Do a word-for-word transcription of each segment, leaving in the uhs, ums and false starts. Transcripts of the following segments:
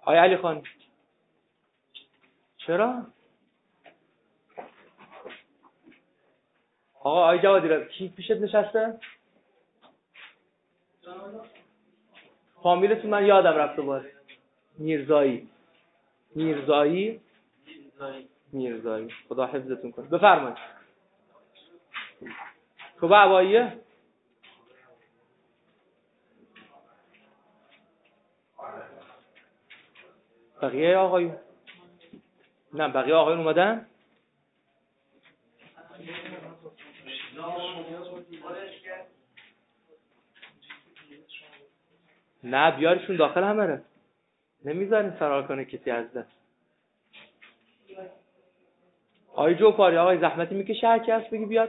آقای علی خان چرا؟ آقا آقای جوادی را کی پیشت نشسته؟ فامیلتون من یادم رفته باز. میرزایی میرزایی میرزایی خدا حفظتون کنه. بفرمایید. شعبه هواییه؟ بقیه آقایون؟ نه بقیه آقایون اومدن؟ نه بیارشون داخل همه. نمیذاریم فرار کنه کسی از دست. آقای جوکاری آقای زحمتی میکشه هر کی هست بگی بیاد.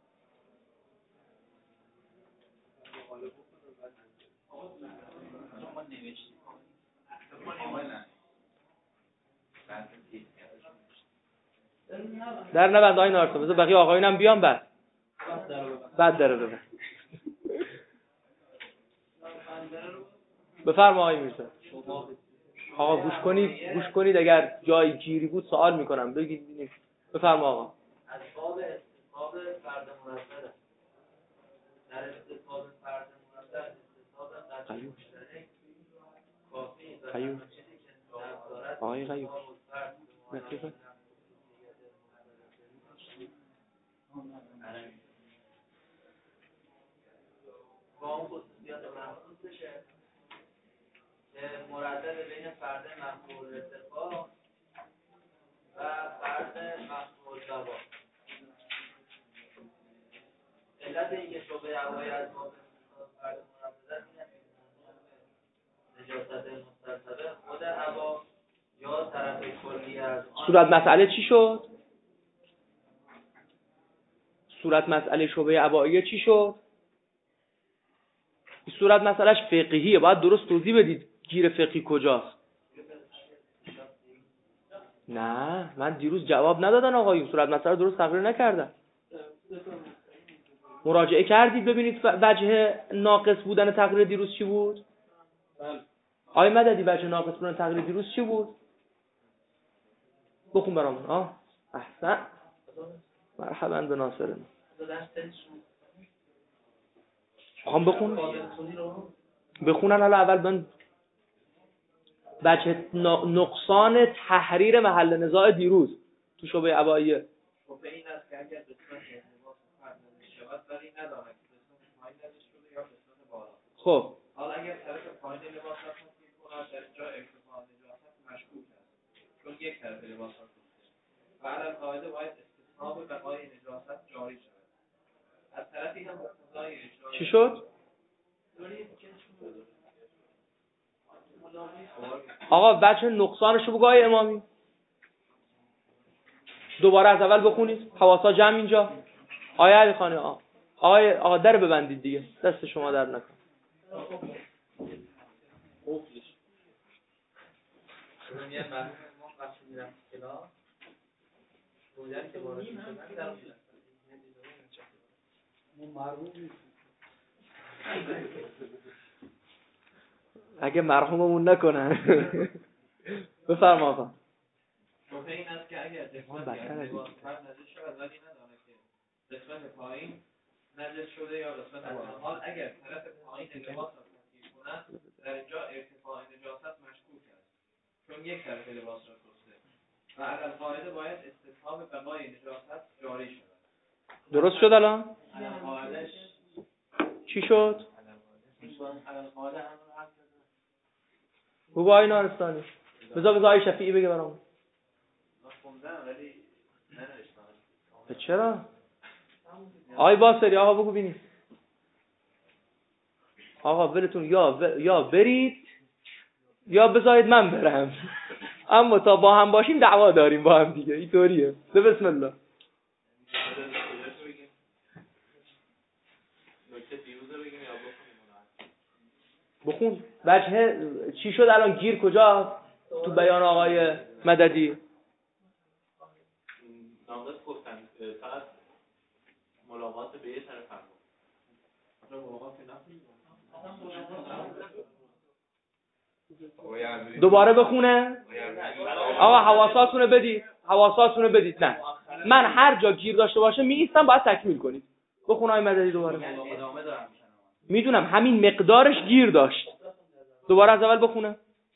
در نبند آقای نارسا بذار بقیه آقایونم بیان بعد بعد داره ببند. بفرما آقای میرزا. آقا گوش کنید گوش کنید اگر جای گیری بود سوال میکنم بگید ببینید. بفرما آقا. از باب استثباب فرد مرتبه در استثباب فرد مرتبه استثباب قطعی مشترک کافی و قیوم آقای قیوم نتیجه با اون خصوصیات مخصوصشه که مردد بین فرد مفعول استثباب و فرد مفعول ضباب. علت اینکه شعبه هوایی از باب فرد مردد نجاست مستصحبه خود هوا یا طرف کلی از صورت مسئله چی شد؟ صورت مسئله شعبه هوایی چی شد؟ این صورت مسئلهش فقهیه باید درست توضیح بدید گیر فقهی کجاست. نه من دیروز جواب ندادن آقایون صورت مسئله درست تقریر نکردن. مراجعه کردید ببینید وجه ناقص بودن تقریر دیروز چی بود؟ آقای مددی وجه ناقص بودن تقریر دیروز چی بود؟ بخون برامون. آه احسن مرحبا به ناصرن. آقا بخون بخونن حالا اول من بچه نقصان تحریر محل نزاع دیروز تو شعبه هوایی. شعبه این است که اگر قسمت انضباط فرد نشود ولی نداند که قسمت پایین نزد شده یا قسمت بالا. خب حالا اگر طرف پایین لباس را تطبیق کند در اینجا ارتفاع نجاست مشکوک است چون یک طرف لباس را کنید و علی القاعده باید استثناء بقای نجاست جاری شود. از طرفی هم مقتضای اجرای چی شد؟ آقا بچه نقصانشو بگو آقای امامی. دوباره از اول بخونید. حواسا جمع اینجا. آقای علی خانی آقا آقای آقا در ببندید دیگه دست شما در نکن. قفلش میان مرحوم ما وقتی میرم کلاس بودن که وارد شدن در مرحوم اگه مرحوممون نکنن. بفرما آقا. شبهه این است که اگر قسمت لباس فرد نزد شود ولی ندانه که قسمت پایین نزد شده یا قسمت بالا. حال اگر طرف پایین لباس را تطبیق کند در اینجا ارتفاع نجاست مشکوک است چون یک طرف لباس را کسته و علی القاعده باید استثناء بقای نجاست جاری شود. درست شد الان؟ علی القاعده چی شد؟ علی القاعده همون حرف بگو آقای نارستانی. بذار بذار آقای شفیعی بگه برام. خوندم ولی ننوشتم. چرا؟ آقای باسری آقا بگو ببینید. آقا ولتون یا و... یا برید یا بذارید من برم. اما تا با هم باشیم دعوا داریم با هم دیگه. اینطوریه. بسم الله. بخون. وجه چی شد الان گیر کجا تو بیان آقای مددی؟ ناقص گفتن فقط ملاقات به یه طرف هم بود. ملاقات نفی دوباره بخونه. آقا حواساتونو بدید، حواساتونو بدید. نه من هر جا گیر داشته باشه میایستم، باید تکمیل کنید. بخون آقای مددی دوباره. میدونم همین مقدارش گیر داشت. دوباره از اول بخونه.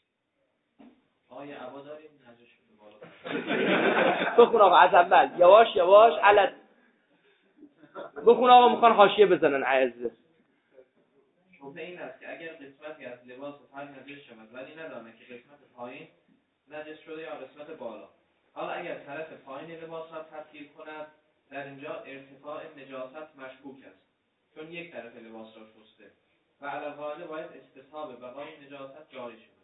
بخون آقا از اول یواش یواش علت. بخون آقا، میخوان حاشیه بزنن عزیز. شبهه این است که اگر قسمتی از لباس و تن نجس شود ولی ندانه که قسمت پایین نجس شده یا قسمت بالا. حالا اگر طرف پایین لباس را تطهیر کند، در اینجا ارتفاع نجاست مشکوک است، چون یک طرف لباس را شسته و علی القاعده باید استصحاب بقای نجاست جاری شود.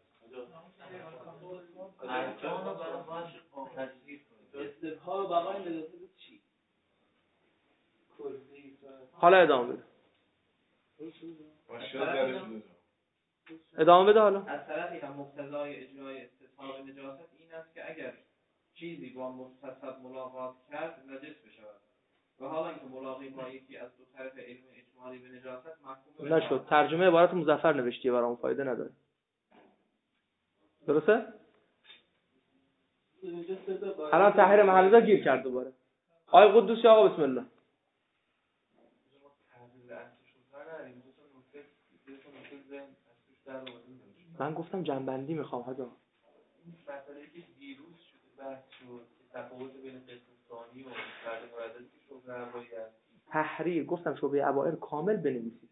استصحاب بقای نجاست چی؟ حالا ادامه بده. ادامه بده حالا. از طرفی هم مقتضای اجرای استصحاب نجاست این است که اگر چیزی با متصل ملاقات کرد نجس بشود و حالا اینکه ملاقات با یکی از دو طرف علم اجمالی به نجاست محکوم نشد. ترجمه عبارت مظفر نوشتیه، برام فایده نداره. درسته؟ الان تحریر محل گیر کرد دوباره. آقای قدوسی آقا بسم الله. من گفتم جنبندی میخوام حاجا. این مسئله که دیروز شده بحث شد تفاوت بین قسم ثانی و فرد مردد که شبهه عبایی است. تحریر گفتم شبهه عبائر کامل بنویسید.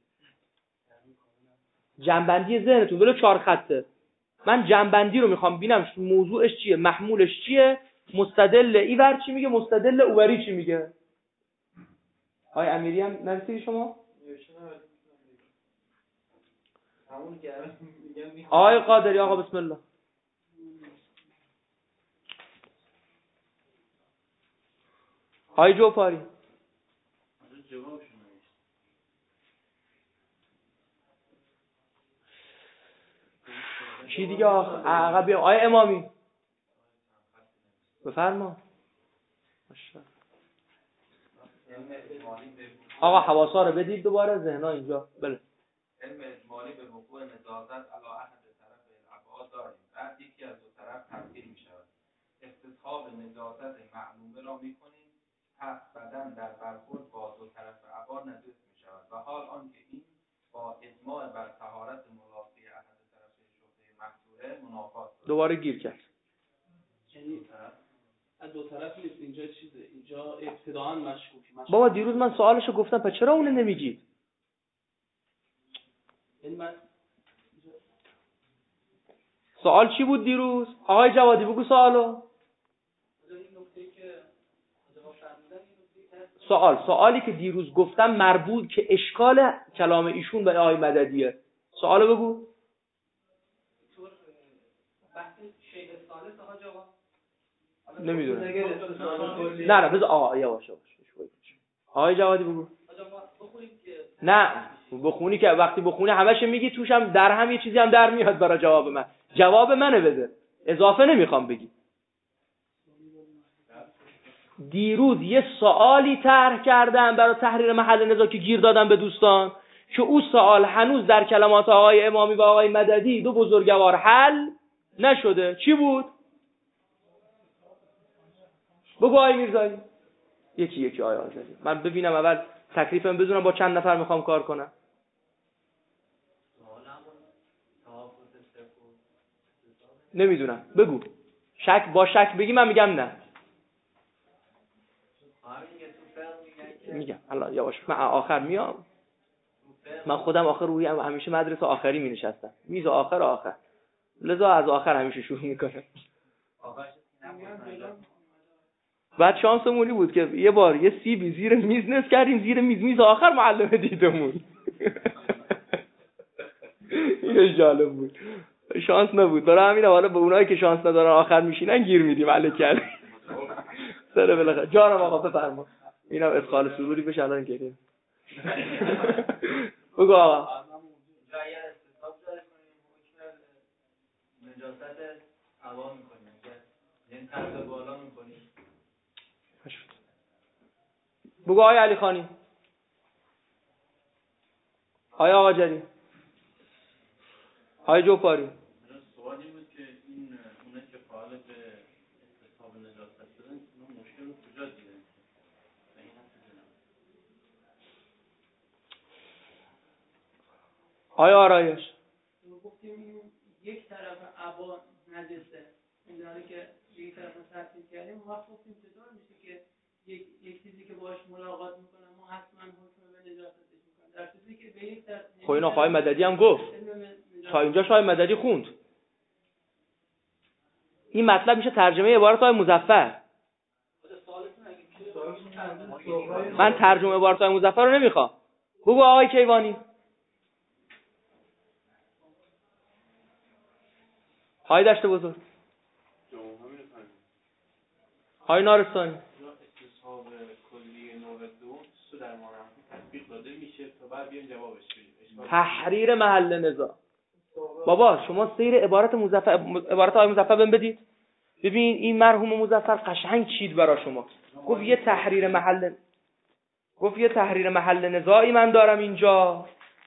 جنبندی ذهنتون ولو چهار خطه. من جنبندی رو میخوام ببینم موضوعش چیه، محمولش چیه، مستدل ایور چی میگه، مستدل اوری چی میگه. آقای امیری هم نوشتید شما؟ آقای قادری آقا بسم الله. آقای جوپاری چی دیگه عقبی. آقای امامی بفرما. آقا حواسا رو بدید دوباره، ذهنا اینجا. بله. علم اجمالی به وقوع نجاست علی احد طرف الابعاد داریم. بعد یکی از دو طرف تبدیل می شود. استصحاب نجاست معلومه را می کنیم. پس بدن در برخورد با دو طرف ابعاد نجس می شود و حال آنکه این با اجماع بر طهارت ملاقی احد طرف شبهه محظوره منافات دارد. دوباره گیر کرد. یعنی از دو طرف نیست، اینجا چیزه، اینجا ابتداءً مشکوکی. بابا دیروز من سوالشو گفتم، پس چرا اون نمیگید؟ من... سوال چی بود دیروز؟ آقای جوادی بگو سوالو. سوال سوالی که دیروز گفتم مربوط که اشکال کلام ایشون به آقای مددیه. سوالو بگو. نمیدونم. نه نه بذار آقا یواش یواش. آقای جوادی بگو. نه بخونی که وقتی بخونی همش میگی توشم در هم یه چیزی هم در میاد برای جواب من. جواب منه بده. اضافه نمیخوام بگی. دیروز یه سوالی طرح کردم برای تحریر محل نزاع که گیر دادم به دوستان که اون سوال هنوز در کلمات آقای امامی و آقای مددی دو بزرگوار حل نشده. چی بود؟ بگو آقای میرزایی. یکی یکی آقای آذری. من ببینم اول تکلیفم بدونم با چند نفر میخوام کار کنم. نمیدونم بگو. شک با شک بگی من میگم نه. میگم الان یواش من آخر میام. من خودم آخر روی هم همیشه مدرسه آخری می نشستم. میز آخر آخر. لذا از آخر همیشه شروع میکنم. بعد شانسمونی بود که یه بار یه سیبی زیر میز نصب کردیم، زیر میز میز آخر معلمه دیدمون. اینش جالب بود. شانس نبود. برای همین حالا به اونایی که شانس ندارن آخر میشینن گیر میدیم الکل. سره بالاخره جانم آقا بفرما. اینم ادخال سروری بشه الان گریه. بگو آقا. جای استثاب داره کنیم نجاست هوا میکنیم یعنی طرف بالا میکنیم. بگو آقای علی خانی. آقای آقا جری. آقای جوپاری. آیا آرایش گفتیم یک طرف عبا نجسه این داره که یک طرف رو ترتیب کردیم وقت گفتیم چطور میشه که یک یک چیزی که باهاش ملاقات میکنه ما حتما حکم به نجاستش میکنه در صورتی که به یک طرف خب اینا آقای مددی هم گفت تا اینجا شاه مددی خوند این مطلب میشه ترجمه عبارت های مظفر. من ترجمه عبارت های مظفر رو نمیخوام. بگو آقای کیوانی. های دشت بزرگ های نارستانی استصحاب کلی نوع دو سو در مانم تطبیق داده میشه تا بعد بیایم جوابش بدیم. تحریر محل نزاع. بابا شما سیر عبارت مظفر عبارت های مظفر بهم بدید. ببین این مرحوم مظفر قشنگ چید برا شما. گفت یه تحریر محل گفت یه تحریر محل نزاعی من دارم اینجا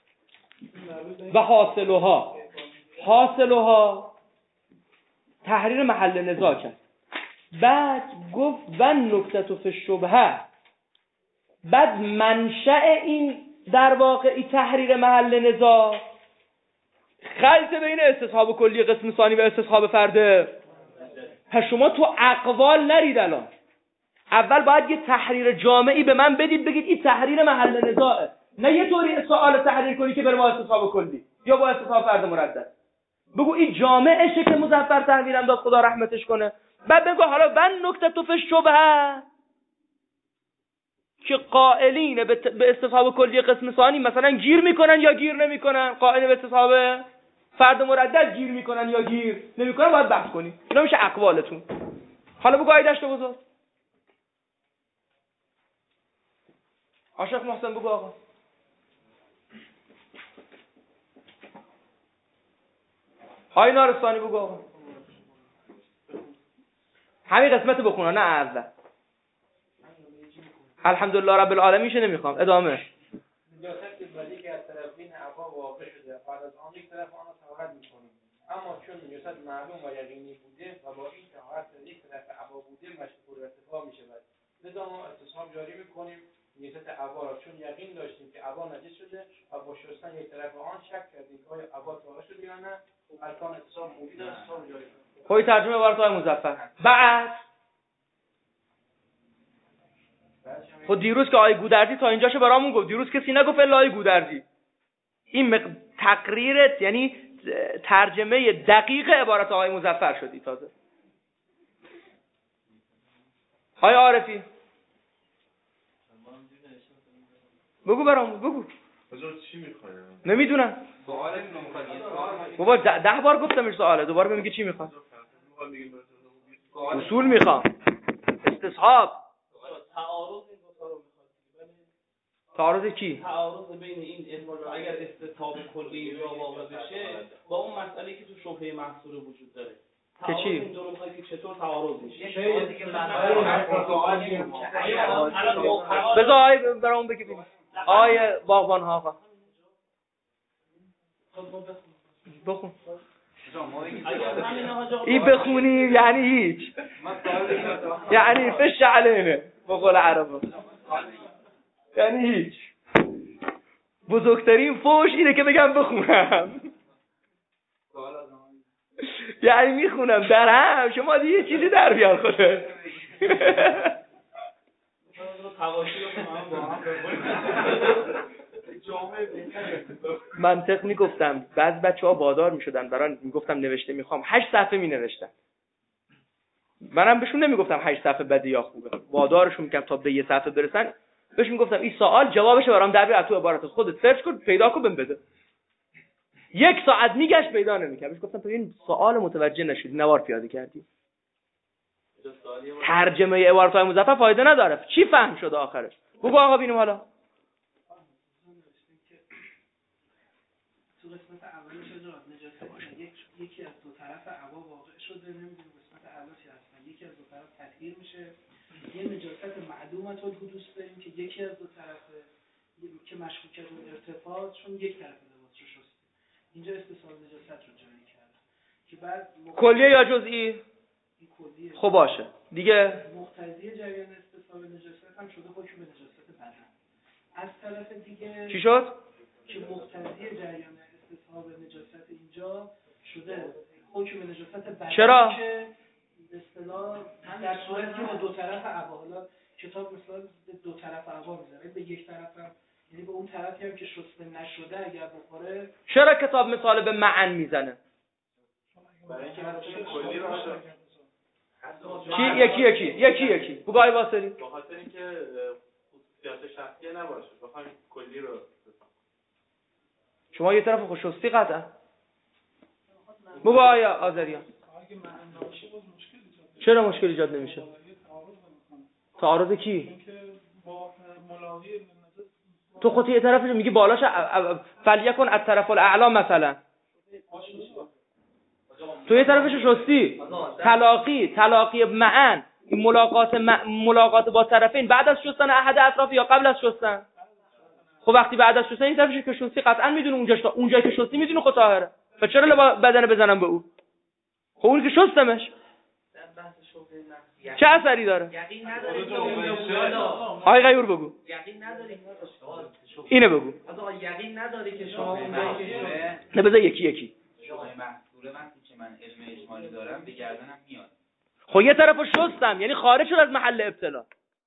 و حاصلها حاصلها تحریر محل نزاع کرد. بعد گفت و نکته فی الشبهه. بعد منشأ این در واقع این تحریر محل نزاع خلط بین استصحاب کلی قسم ثانی و استصحاب فرده. پس شما تو اقوال نرید الان. اول باید یه تحریر جامعی به من بدید بگید این تحریر محل نزاعه. نه یه طوری سوال تحریر کنی که بره با استصحاب کلی یا با استصحاب فرد مردد. بگو این جامعشه که مظفر تحویلم داد خدا رحمتش کنه. بعد بگو حالا و نکته تو فی الشبهه که قائلین به استصحاب کلی قسم ثانی مثلا گیر میکنن یا گیر نمیکنن. قائلین به استصحاب فرد مردد گیر میکنن یا گیر نمیکنن باید بحث کنی. اینا میشه اقوالتون. حالا بگو آیه دشت بزرگ. عاشق محسن بگو آقا. های نارستانی بگو آقا. همین قسمت بخونه نه اول. الحمدلله رب العالمین شه نمیخوام ادامه. نجاست ولی که از طرفین عبا واقع شده بعد از آن یک طرف آن رو طهارت می‌کنیم. اما چون نجاست معلوم و یقینی بوده و با این طهارت یک طرف عبا بوده مشروع ارتفاع می‌شود. لذا ما استصحاب جاری می‌کنیم نجاست عبا را چون یقین داشتیم که عبا نجس شده و با شستن یک طرف آن شک کردیم که آیا عبا طاهر شده یا نه. ارکان استصحاب موجود است استصحاب جاری کنیم. خب ترجمه عبارت های مظفر. بعد خب دیروز که آقای گودرزی تا اینجاشو برامون گفت. دیروز کسی نگفت الا آقای گودرزی. این مق... تقریرت یعنی ترجمه دقیق عبارت آقای مظفر شدی تازه. آقای عارفی بگو برامون بگو. حضور چی میخواین؟ نمیدونم. سوالت نمیخواد. بابا ده بار گفتمش سواله دوباره بهم میگه چی میخواد. اصول میخوام. استصحاب. تعارض این دو تا رو میخواد. تعارض کی؟ تعارض بین این اسم اگر استصحاب کلی یا واقع بشه با اون مسئله که تو شبهه محصول وجود داره. که چی؟ این دو رو میخواد که چطور تعارض میشه. بذار آی برام بگی ببین. آی باغبان ها آقا. بخون. این بخونی یعنی هیچ. یعنی فش علینه بقول عربا. یعنی هیچ. بزرگترین فوش اینه که بگم بخونم. یعنی میخونم در هم شما دیگه چیزی در بیار خودت. منطق میگفتم بعض بچه ها بادار میشدن برای میگفتم نوشته میخوام هشت صفحه مینوشتن. منم بهشون نمیگفتم هشت صفحه بده یا خوبه. بادارشون میکردم تا به یه صفحه برسن. بهش میگفتم این سوال جوابشه برام در بیار تو عبارت خودت سرچ کن پیدا کن بهم بده. یک ساعت میگشت پیدا نمیکرد. بهش گفتم تو این سوال متوجه نشدی نوار پیاده کردی. ترجمه عبارت های مظفر فایده نداره. چی فهم شد آخرش؟ بگو آقا ببینیم حالا. تو قسمت اولی شده نجاست یک یکی از دو طرف عبا واقع شده نمیدونم قسمت اولی هستن یکی از دو طرف تطهیر میشه. یه نجاست معلومه تو حدوث داریم که یکی از دو طرف که مشکوکیت و ارتفاع چون یک طرف لباس رو شسته. اینجا استصحاب نجاست رو جاری کرد که بعد کلیه یا جزئی؟ کلیه. خب باشه دیگه مقتضی جریان استصحاب نجاست هم شده حکم نجاست بدن. از طرف دیگه چی شد؟ که مقتضی جریان استصحاب نجاست اینجا شده حکم نجاست بدنی چرا؟ که به اصطلاح در صورتی که دو طرف عبا، حالا کتاب مثلا دو طرف عبا میذاره، به یک طرف هم یعنی به اون طرفی هم که شسته نشده اگر بخوره. چرا کتاب مثال به معن میزنه؟ برای اینکه مثلا کلی باشه. چی یکی یکی یکی یکی بگو آقای واسری. به خاطر اینکه خصوصیات شخصی نباشه، بخوایم کلی رو شما یه طرف خوشوستی قطعا بگو آقای آذریان. چرا مشکل ایجاد نمیشه؟ تعارض کی؟ تو خودت یه طرفش میگی بالاش فلیکن از طرف الاعلا مثلا، تو یه طرفش شستی. تلاقی تلاقی معن این ملاقات م... ملاقات با طرفین بعد از شستن احد اطراف یا قبل از شستن؟ خب وقتی بعد از شستن این طرفش که شستی قطعا میدونه اونجاش، اونجایی که شستی میدونه خود طاهره، و چرا لبا بدن بزنم به او؟ خب اون که شستمش چه اثری داره؟ یقین نداری که اونجا بوده. آقای غیور بگو. یقین نداری اینه بگو. آقا یقین نداری که شما اونجا که نه بذار یکی یکی. شما محصول وقتی که من علم اجمالی دارم به گردنم میاد. خب یه طرفو شستم یعنی خارج شد از محل ابتلا.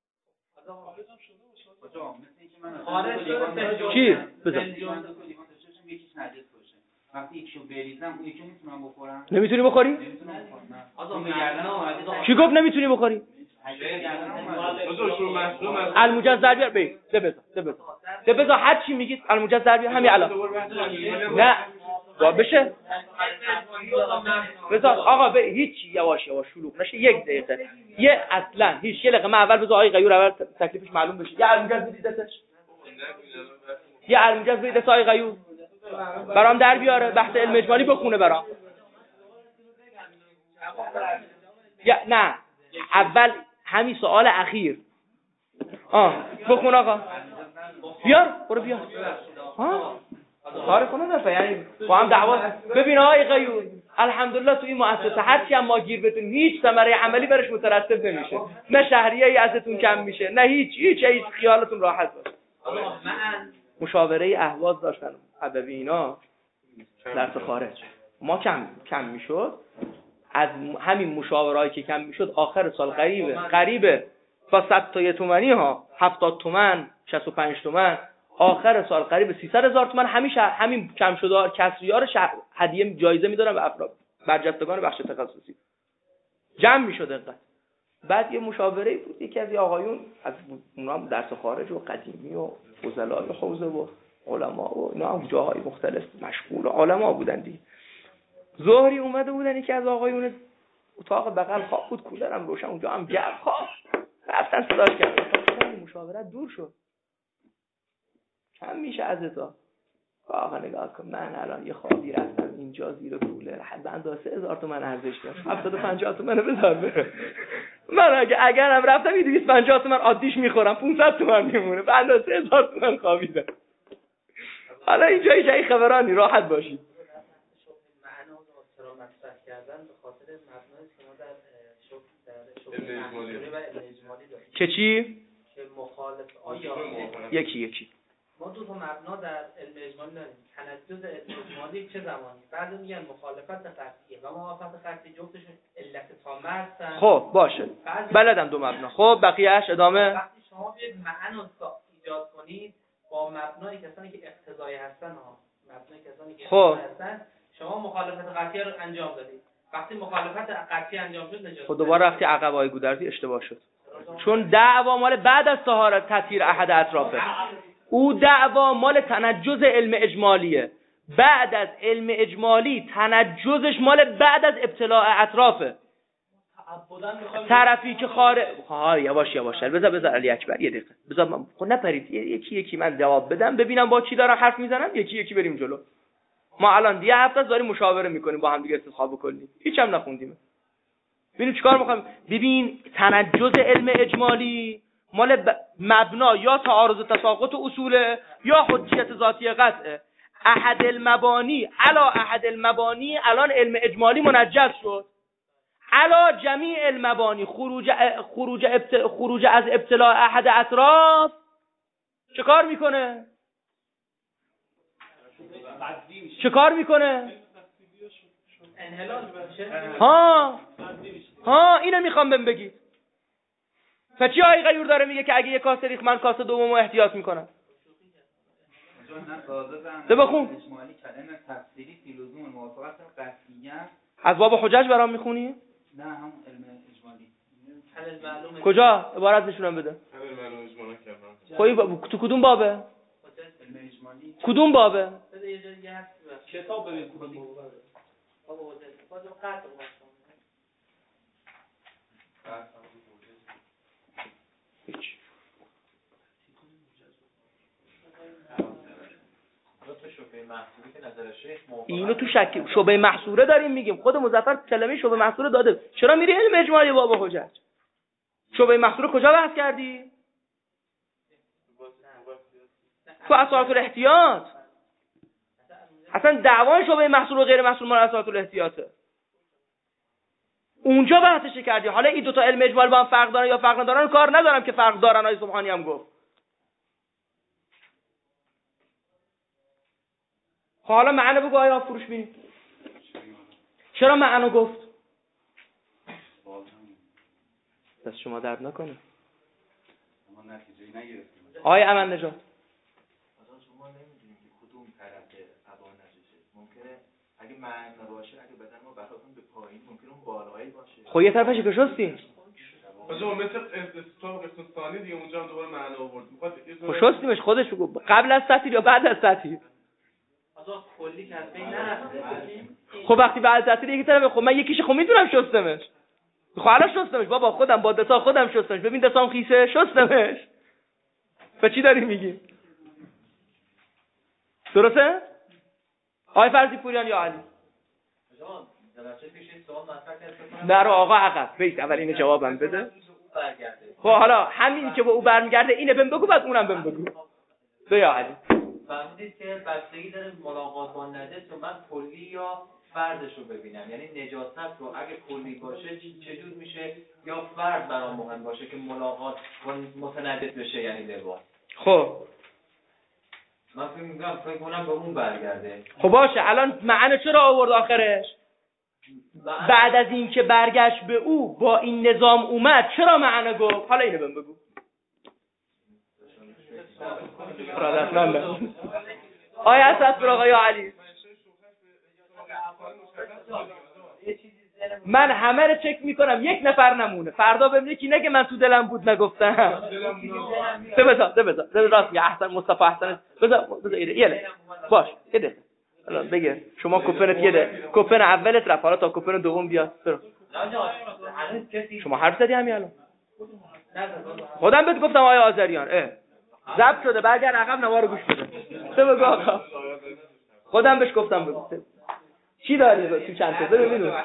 خارج شده چی؟ بذار. یکیش نجس باشه. وقتی یکیشو بریزم اون یکیو میتونم بخورم؟ نمیتونی بخوری؟ نمیتونم بخورم. آقا به گردنم اومده. کی گفت نمیتونی بخوری؟ الموجز در بیار بی ده بذار ده بذار ده بذار هر چی میگید الموجز در بیار همین الان. نه با بشه بذار آقا به هیچ یواش یواش شلوغ نشه یک دقیقه یه اصلا هیچ یه لقمه اول بذار آقای غیور اول تکلیفش معلوم بشه. یه الموجز بدید دستش، یه الموجز بدید دست آقای غیور برام در بیاره بحث علم اجمالی بخونه برام. یا نه اول همین سوال اخیر آه بخون آقا بیار برو بیار ها کار کنه نفر یعنی با هم دعوا. ببین آقای غیور الحمدلله تو این مؤسسه هر چی هم ما گیر بتونیم هیچ ثمره عملی برش مترتب نمیشه، نه شهریه‌ای ازتون کم میشه نه هیچ هیچ هیچ خیالتون راحت باشه. مشاوره اهواز داشتن ابوی اینا درس خارج ما کم کم میشد، از همین مشاورهایی که کم میشد آخر سال قریبه قریبه با صد تا یه تومانی ها هفتاد تومن شصت و پنج تومن آخر سال قریب سیصد هزار تومن همیشه همین کم شده کسری‌ها رو هدیه جایزه میدادن به افراد برجستگان بخش تخصصی جمع میشد انقدر. بعد یه مشاوره بود یکی از آقایون از اونا هم درس خارج و قدیمی و فضلای حوزه و علما و اینا هم جاهای مختلف مشغول علما بودن دیگه. ظهری اومده بودن یکی از آقایون اتاق بغل خواب بود کولرم روشن اونجا هم گرم خواب رفتن صداش کردن مشاورت دور شد. کم میشه از تا آقا نگاه کن من الان یه خوابی رفتم اینجا زیر کولر حد اندازه سه هزار تومن ارزش داشت هفتاد و پنجاه تومن بذار بره من اگه اگرم رفتم یه دویست و پنجاه تومن عادیش میخورم پانصد تومن میمونه به اندازه سه هزار تومن خوابیدم. حالا اینجا جای خبرانی راحت باشید. کردن به خاطر مبنای که ما در شوک در شوک و اجمالی داریم که چی؟ که مخالف آیا یکی یکی ما دو تا مبنا در علم اجمالی داریم. تنجز علم اجمالی چه زمانی؟ بعد میگن مخالفت قطعیه و موافقت قطعی جفتشون علت تامه هستن. خب باشه بلدم دو مبنا. خب بقیه‌اش ادامه. وقتی شما بیاید معنا ایجاد کنید با مبنای کسانی که اقتضایی هستن ها مبنای کسانی که خب هستن شما مخالفت قطعی رو انجام دادید. وقتی مخالفت قطعی انجام شد نجات. خب دوباره رفتی عقب آقای گودرزی اشتباه شد چون دعوا مال بعد از طهارت تطهیر احد اطرافه. او دعوا مال تنجز علم اجمالیه. بعد از علم اجمالی تنجزش مال بعد از ابتلاع اطرافه. طرفی که خارج ها یواش یواش بذار بذار علی اکبر یه دقیقه بذار من خب نپرید یکی یکی من جواب بدم ببینم با کی دارم حرف میزنم یکی یکی بریم جلو. ما الان دیگه هفته داریم مشاوره میکنیم با هم دیگه استصحاب کنیم هیچ هم نخوندیم. ببینیم چیکار میخوایم. ببین تنجز علم اجمالی مال ب... مبنا یا تعارض تساقط اصوله یا حجیت ذاتی قطعه. احد المبانی علا احد المبانی الان علم اجمالی منجز شد علا جمیع المبانی خروج خروج ابت... خروج از ابتلاع احد اطراف چه کار میکنه؟ چه کار میکنه؟ انحلال بشه. ها ها اینو میخوام بهم بگید. پس چی آقای غیور داره میگه که اگه یک کاسه ریخت من کاسه دومو احتیاط میکنم؟ ده بخون. اجمالی کلمه تفسیری فیلوزوم موافقت قطعیه. از باب حجج برام میخونی؟ نه هم علم اجمالی. کجا؟ عبارت نشونم بده. خوی با... تو کدوم بابه؟ کدوم بابه؟ کتاب ببین کدوم بابه. بابا قطع هیچ. اینو تو شک شبهه محصوره داریم میگیم. خود مظفر کلمه شبهه محصوره داده. چرا میری علم اجمالی باب حجج؟ شبهه محصوره کجا بحث کردی؟ تو اساسات الاحتیاط. اصلا دعوان شبهه محصور و غیر محصور مال اساسات الاحتیاطه. اونجا بحثش کردی. حالا این دو تا علم اجمال با هم فرق دارن یا فرق ندارن کار ندارم که فرق دارن. آقای سبحانی هم گفت. حالا معنی بگو آیا فروش بینیم. چرا معنی گفت؟ دست شما درد نکنه. آیا امن نجات شما نمیدونیم که کدوم طرف عبا نجشه. ممکنه اگه معنی باشه اگه بدن ما بخاطر به پایین ممکنه اون بالایی باشه. خب یه طرفش که شستیم. آجا مثل استثاب اقتصادی دیگه اونجا هم دوباره معنی آورد. خب شستیمش خودش بگو قبل از تطهیر یا بعد از تطهیر. آجا کلی که از بین نرفته. خب وقتی بعد از تطهیر یکی طرف خب من یکیش خب میدونم شستمش. خب الان شستمش بابا خودم با دستا خودم شستمش. ببین دستام خیسه شستمش. به چی داری میگی؟ درسته؟ آقای فرضی پوریان یا علی؟ نه رو آقا عقب بیت اول اینو جوابم بده. خب حالا همین که با او برمیگرده اینه بهم بگو بعد اونم بهم بگو. دو یا علی فهمیدید که بستگی داره ملاقات با نجس رو من کلی یا فردش رو ببینم. یعنی نجاست رو اگه کلی باشه چجور میشه یا فرد برام مهم باشه که ملاقات با متنجس بشه یعنی لباس. خب من فکر می‌کنم فکر کنم به اون برگرده. خب باشه الان معنی چرا آورد آخرش؟ بعد از این که برگشت به او با این نظام اومد چرا معنی گفت؟ حالا اینو بهم بگو. آیا اساس بر آقای علی من همه رو چک میکنم یک نفر نمونه فردا بهم یکی نگه من تو دلم بود نگفتم. ده بذار ده بذار ده راست میگه احسن مصطفی احسن بذار بذار ایله باش بده الان بگه شما کوپنت یده کوپن اولت رفت حالا تا کوپن دوم بیاد برو. شما حرف زدی همین الان خودم بهت گفتم آیا آذریان اه ضبط شده برگرد عقب نوارو گوش بده. چه بگو آقا خودم بهش گفتم بگو چی داری تو چند تا ببینیم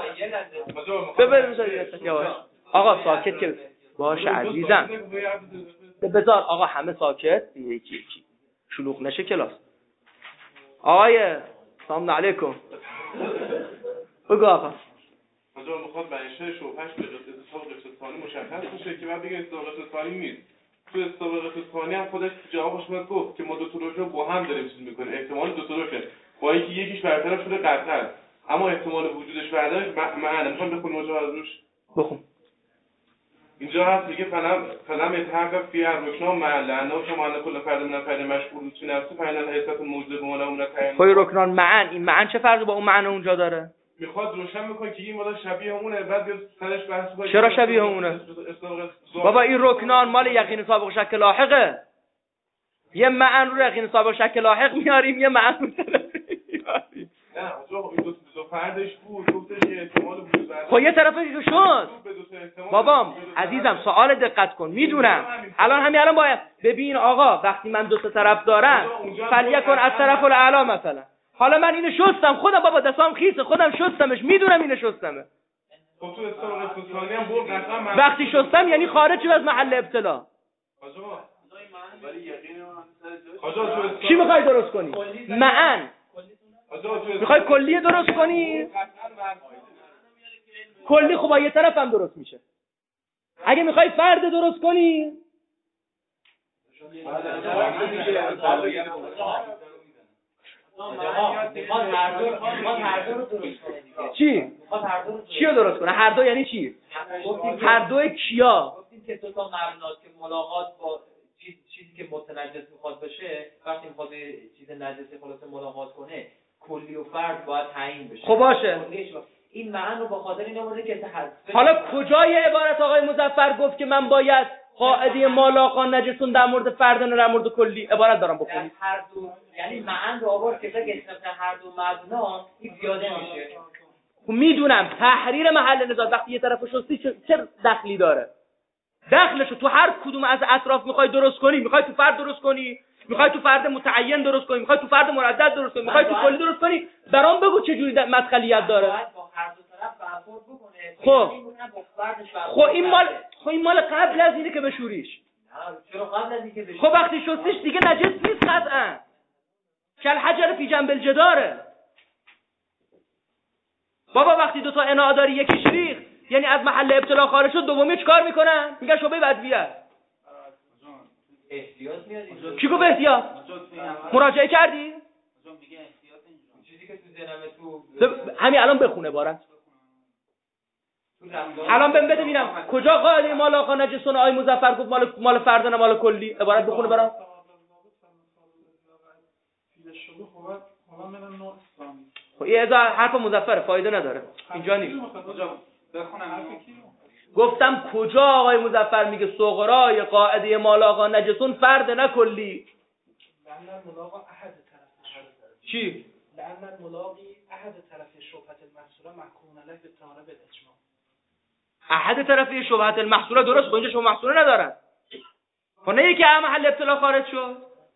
ببینیم آقا ساکت که باشه عزیزم بذار آقا همه ساکت یکی یکی شلوغ نشه کلاس. آقای سلام علیکم بگو آقا آقا میخواد بیانیه شوفش به استثاب اقتصادی مشخص بشه که بعد بگه استثاب اقتصادی نیست. تو استثاب اقتصادی هم خودش جوابش میاد گفت که ما دو تا روشو با هم داریم چیز میکنه. احتمال دو تا روشه با اینکه یکیش برطرف شده قطعا اما احتمال وجودش برداشت معنی میخوام بخونم اونجا از روش بخون. اینجا هست میگه فلم فلم يتحقق في الركن مع لانه شما ان كل فرد من فرد مشغول في نفسه فعلا حیثیت موجب ولا اون تعیین. خب رکنان معن این معن چه فرقی با اون معنی اونجا داره؟ میخواد روشن میکنه که این مدل شبیه همونه بعد سرش بحث کنه چرا شبیه همونه؟ بابا این رکنان مال یقین سابق شک لاحقه. یه معن رو یقین سابق شک لاحق میاریم یه معن رو میاریم. نه آقا این دو تا فردش بود گفتش که احتمال وجود بر خب یه طرفش که شد بابام عزیزم سوال دقت کن میدونم الان همین الان باید ببین آقا وقتی من دو تا طرف دارم فلیکن از طرف الاعلی مثلا حالا من اینو شستم خودم بابا دستام خیسه خودم شستمش میدونم اینو شستمه خب تو استفاده اقتصادی هم بود قطعا وقتی شستم یعنی خارج شد از محل ابتلا. چی میخوای درست کنی؟ معن میخوای کلیه درست کنی؟ کلی خب با یه طرف هم درست میشه. اگه میخوای فرد درست کنی میخواد هر دو میخواد هر دو رو درست کنه دیگه. چی؟ میخواد هر دو رو چی رو درست کنه؟ هر دو یعنی چی؟ هر دو کیا؟ گفتیم که دو تا مبنات که ملاقات با چیز چیزی که متنجس میخواد بشه، وقتی میخواد چیز نجسی خلاص ملاقات کنه، کلی و فرد باید تعیین بشه. خب باشه. این معنی رو به خاطر این آورده که حذف. حالا کجای عبارت آقای مظفر گفت که من باید قاعده مالاقا نجسون در مورد فردن و در مورد کلی عبارت دارم بکنید؟ هر دو یعنی معنی رو آورد که بگه هر دو مبنا این زیاده میشه. میدونم تحریر محل نزاع وقتی یه طرف شستی چه, چه دخلی داره؟ دخلشو تو هر کدوم از اطراف میخوای درست کنی، میخوای تو فرد درست کنی، میخوای تو فرد متعین درست کنی، میخوای تو فرد مردد درست کنی، میخوای تو کلی درست کنی، برام بگو چه جوری مدخلیت داره. باید با هر دو طرف برخورد بکنه. خب خب این مال خب این مال قبل از اینه که بشوریش. چرا قبل از اینکه بشوریش؟ خب وقتی شستیش دیگه نجس نیست قطعا. کل حجر فی جنب الجداره. بابا وقتی دو تا اناء داری یکیش ریخ یعنی از محل ابتلا خارج شد، دومی چیکار میکنن؟ میگن شبهه بدویت. احتیاط میاد. کی گفت احتیاط؟ مراجعه کردی؟ چیزی که تو ذهنم تو همین الان بخونه بارن. الان بهم بده ببینم کجا قاعده مال آقا نجسون آی مظفر گفت مال مال فردانه مال کلی، عبارت بخونه برام. خب این از حرف مظفر فایده نداره. اینجا نیست. گفتم کجا آقای مظفر میگه صغرای قاعده مال آقا نجسون فرد نه کلی. لأن الملاقى أحد طرف. چی؟ لأن الملاقي أحد طرف شبهة المحصولة محكوم له بالطهارة بالإجماع. احد طرفی شبهت المحصوله درست با اینجا شما محصوله ندارن. خب نه یکی هم محل ابتلا خارج شد.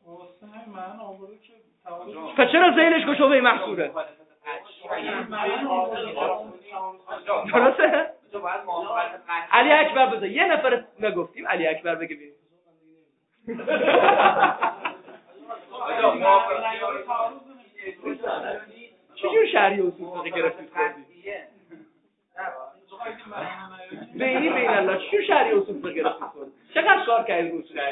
پس چرا ذهنش گوش شبهه محصوله؟ درسته؟ علی اکبر بذار یه نفر نگفتیم علی اکبر بگه ببین. چجور شرعی اصول فقه گرفتید کردی؟ بینی بین الله چجور شرعی اصول فقه گرفتید کردی؟ چقدر کار کردید رو اصول؟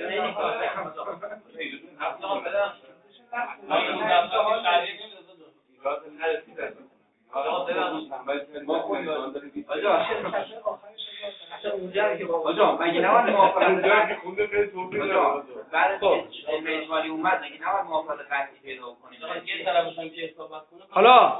آجا مگه نوان موافقت بعد اجمالی اومد مگه نوان موافقت قطعی پیدا کنیم یه طرفش هم که حسابت کنه. حالا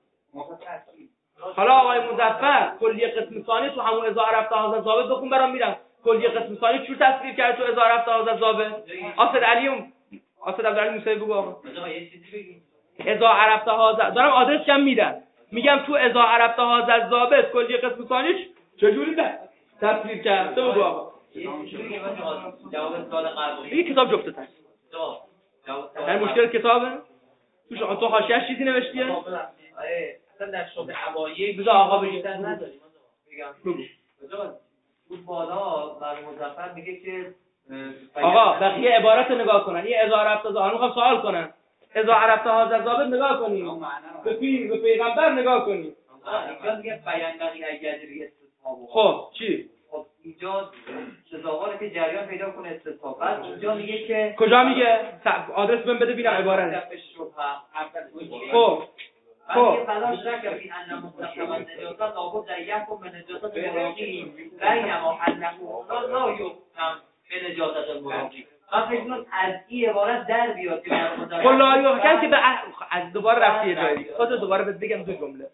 حالا آقای مظفر کلیه قسم ثانی تو همون اذا عرفت هذا ضابط بخون برام میرم. کلیه قسم ثانی چی تصویر کرد تو اذا عرفت هذا ضابط؟ آسد علیوم آسد عبدالعلی موسوی بگو آقا. یه چیزی بگیم. اذا عرفت هذا دارم آدرس کم میدم. میگم تو اذا عرفت هذا ضابط کلیه قسم ثانیش چجوری ده تصویر کرد؟ تو بگو آقا. جواب سوال قبلی. این کتاب جفته تست. این مشکل کتابه؟ توش تو حاشیه‌اش چیزی نوشتیه؟ آره اصلا در شبه حوایی بذار آقا بگه. نداریم. بگم. اون بالا بر مظفر میگه که آقا بقیه عبارت نگاه کنن. یه اذا عرفت هذا میخوام سوال کنم. اذا عرفت هذا ضابط نگاه کنی. به پیر به پیغمبر نگاه کنی. اینجا میگه بیان بقیه گجری استثناء. خب چی؟ خب اینجا تظاهر که جریان پیدا کنه استثناء. بعد اینجا میگه که کجا میگه؟ آدرس بهم بده ببینم عبارت. خب خب بلاش نکرد این ان مستقیم نجاست لابد در یحکم به نجاست مراقی بینما انه لا یحکم به نجاست المراقی. من فکر می‌کنم از این عبارت در بیاد که لا یحکم که به از دوباره رفتی جایی. خود دوباره بهت بگم دو جمله.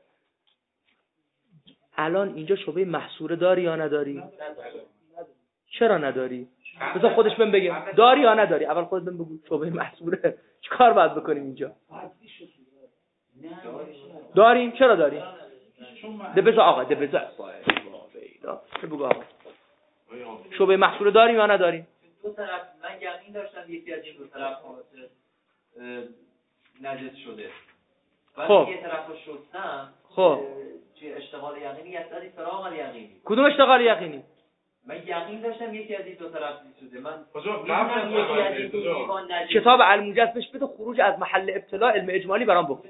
الان اینجا شبهه محصوره داری یا نداری؟ چرا نداری؟ بذار خودش بهم بگه داری یا نداری. اول خودت بهم بگو شبهه محصوره چیکار باید بکنیم اینجا؟ داریم. چرا داریم؟ ده بذار آقا ده بذار ده بگو آقا شبهه محصوره داریم یا نداریم؟ دو طرف من یقین داشتم یکی از این دو طرف نجس شده. خب یه طرفو شستم. خب چه اشتغال یقینی یا اصلا فراغ الیقینی؟ کدوم اشتغال یقینی؟ من یقین داشتم یکی از این دو طرف شده. من کجا یکی از این دو نجس. کتاب الموجز بهش بده خروج از محل ابتلا علم اجمالی برام بخون.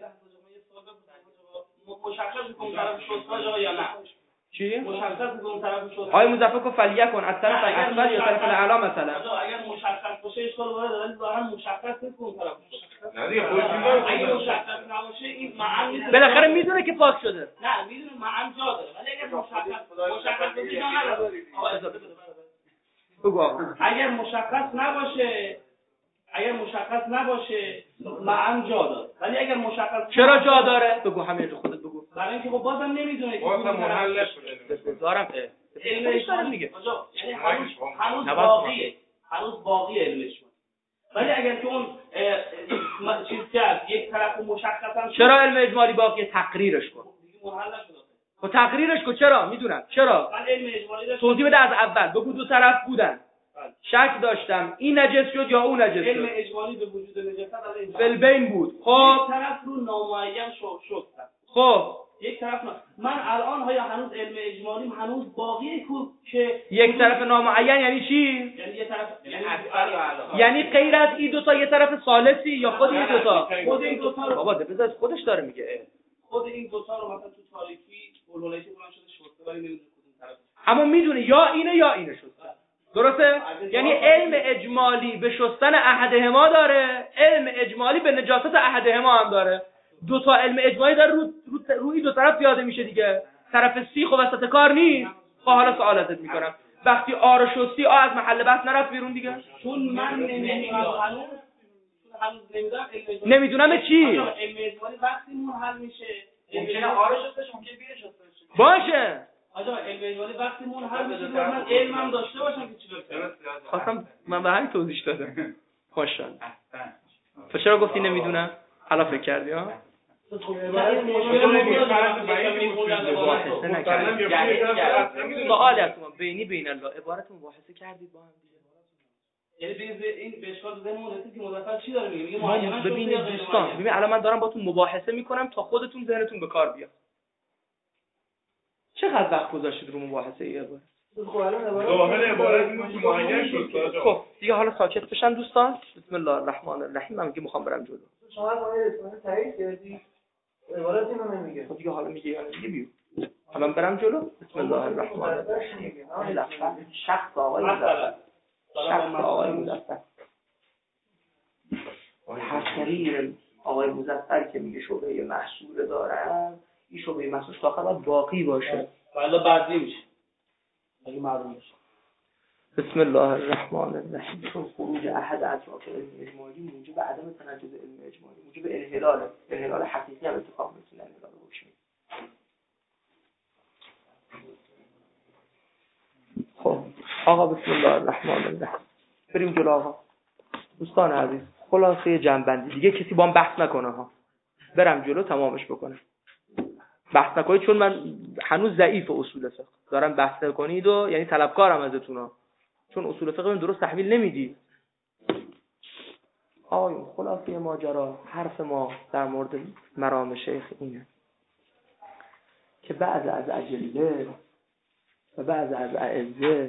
مشخص می‌کنم طرف شستاج یا نه؟ چی؟ مشخص می‌کنم طرف شستاج. آیا مظفر کو فلیکن از طرف اکبر یا طرف الاعلا مثلا؟ اگر مشخص باشه اشکال وارد ولی ظاهرا مشخص نیست اون طرف. نه دیگه خودش اگه مشخص نباشه این معم بالاخره میدونه که پاک شده. نه میدونه معم جا داره ولی اگر مشخص مشخص باشه جا نداره. بگو اگر مشخص نباشه اگر مشخص نباشه معم جا داره ولی اگر مشخص چرا جا داره؟ بگو همین رو خودت بگو. برای اینکه خب بازم نمیدونه که بازم منحل نشده. بذارم علم اجمالی میگه. یعنی هنوز هنوز باقیه هنوز باقی علمش ولی اگر که اون چیز کرد یک طرف مشخصا چرا علم اجمالی باقیه؟ تقریرش کن. دیگه منحل نشده. خب تقریرش کن. چرا؟ میدونم چرا. من علم اجمالی داشتم. توضیح بده از اول. بگو دو طرف بودن. شک داشتم این نجس شد یا اون نجس شد. علم اجمالی به وجود نجاست از این فلبین بود. خب یک طرف رو نامعین شد شد. خب یک طرف نه. من الان ها یا هنوز علم اجمالیم هنوز باقیه که یک طرف نامعین یعنی چی؟ یعنی یه طرف یعنی یعنی غیر از این دو تا یه طرف ثالثی یا خود این دو تا؟ خود این دو تا رو بابا بذار خودش داره میگه. خود این دو تا رو مثلا تو تاریکی بلولاتی بلند شده شده ولی نمیدونه کدوم طرف. اما میدونه یا اینه یا اینه شد. درسته؟ یعنی علم اجمالی به شستن احدهما داره، علم اجمالی به نجاست احدهما هم داره. دو تا علم اجمالی داره رو رو روی دو طرف پیاده میشه دیگه. طرف سیخ و وسط کار نیست. خب حالا سوال ازت میکنم. وقتی آ رو شستی آ از محل بحث نرفت بیرون دیگه؟ چون من نمیدونم هنوز هنوز نمیدونم نمیدونم چی؟ علم اجمالی وقتی منحل میشه ممکنه آ رو شستش ممکنه بی رو شستش باشه. آجا علم اجمالی وقتی منحل میشه من علمم داشته باشم که چیکار کنم. خواستم من به همین توضیح دادم. ماشاءالله. تو چرا گفتی نمیدونم؟ حالا فکر کردی ها؟ سوال ازتون بینی بین الله عبارت مباحثه کردید با هم دیگه. یعنی ببین این به اشکال ذهنمون رسید که مدافع چی داره میگه میگه معینش ببینید دوستان ببین الان من دارم باتون مباحثه میکنم تا خودتون ذهنتون به کار بیاد. چقدر وقت گذاشتید رو مباحثه ای عبارت؟ ظاهر عبارت اینه که معین شد. خب دیگه حالا ساکت بشن دوستان. بسم الله الرحمن الرحیم. من میگم میخوام برم جلو. شما باید اسم تایید کردی عبارت اینو نمیگه. خب دیگه حالا میگه یا نمیگه بیو. الان برم جلو. بسم الله الرحمن الرحیم. شخص آقای مدفع. شخص آقای مدفع. تقریر آقای مدفع که میگه شبهه محصول دارن این شبهه محصول تا خبر باقی باشه. والا بعدی میشه. اگه معلوم میشه. بسم الله الرحمن الرحیم. چون خروج احد اطراف علم اجمالی موجب عدم تنجز علم اجمالی موجب انحلال انحلال حقیقی هم اتفاق میتونه انحلال حکمی. خب آقا بسم الله الرحمن الرحیم. بریم جلو آقا. دوستان عزیز خلاصه جنبندی دیگه کسی با هم بحث نکنه ها. برم جلو تمامش بکنم. بحث نکنید چون من هنوز ضعیف اصول فقه دارم بحث کنید و یعنی طلبکارم ازتونا چون اصول فقه من درست تحویل نمیدی. آقایون خلاصه ماجرا حرف ما در مورد مرام شیخ اینه که بعض از اجله و بعض از اعزه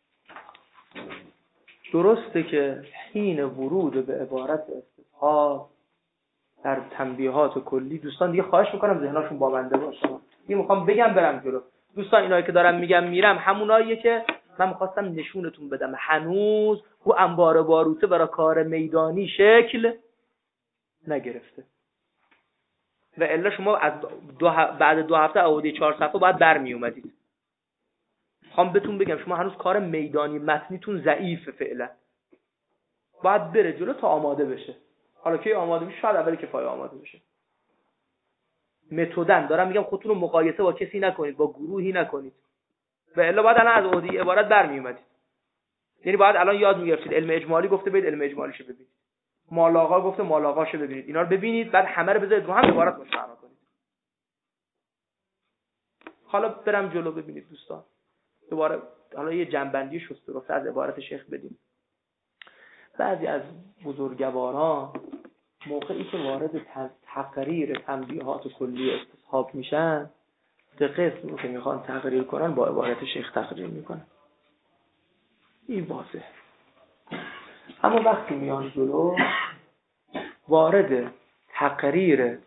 درسته که حین ورود به عبارت استصحاب در تنبیهات کلی دوستان دیگه خواهش میکنم ذهناشون بابنده باشه. دیگه میخوام بگم برم جلو. دوستان اینایی که دارم میگم میرم هموناییه که من میخواستم نشونتون بدم هنوز او انبار باروته برای کار میدانی شکل نگرفته و الا شما از دو ه... بعد دو هفته اودی چهار صفحه باید برمی اومدید. میخوام بهتون بگم شما هنوز کار میدانی متنیتون ضعیفه فعلا باید بره جلو تا آماده بشه. حالا کی آماده میشه؟ شاید اولی کفایه آماده بشه. متدن دارم میگم خودتون رو مقایسه با کسی نکنید با گروهی نکنید و الا بعد الان از اودی عبارت برمی اومدید. یعنی باید الان یاد میگرفتید علم اجمالی گفته برید علم اجمالیشو ببینید مالاقا گفته مالاقاشو ببینید اینا رو ببینید بعد همه رو بذارید رو هم عبارت مشابه کنید. حالا برم جلو ببینید دوستان دوباره حالا یه جنبندی شسته رفته از عبارت شیخ بدیم. بعضی از بزرگواران موقعی که وارد تقریر تنبیهات کلی استصحاب میشن به قسمی که میخوان تقریر کنن با عبارت شیخ تقریر میکنن. این واضحه. اما وقتی میان جلو وارد تقریر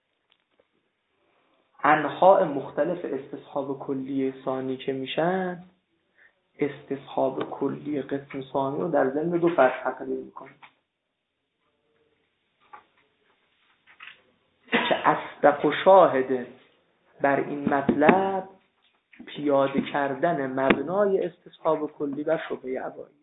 انواع مختلف استصحاب کلی ثانی که میشن استصحاب کلی قسم ثانی رو در ضمن دو فرق تقریر میکنن. و شاهد بر این مطلب پیاده کردن مبنای استصحاب کلی بر شبهه عبایی.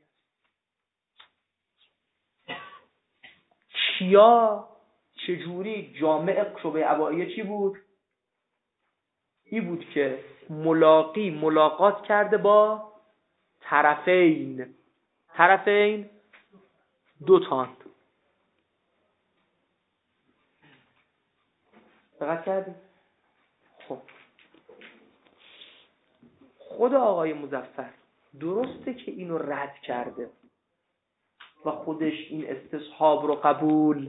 کیا چجوری جامع شبهه عبایی چی بود؟ این بود که ملاقی ملاقات کرده با طرفین. طرفین دو تان. دقت کردید؟ خب خود آقای مظفر درسته که اینو رد کرده و خودش این استصحاب رو قبول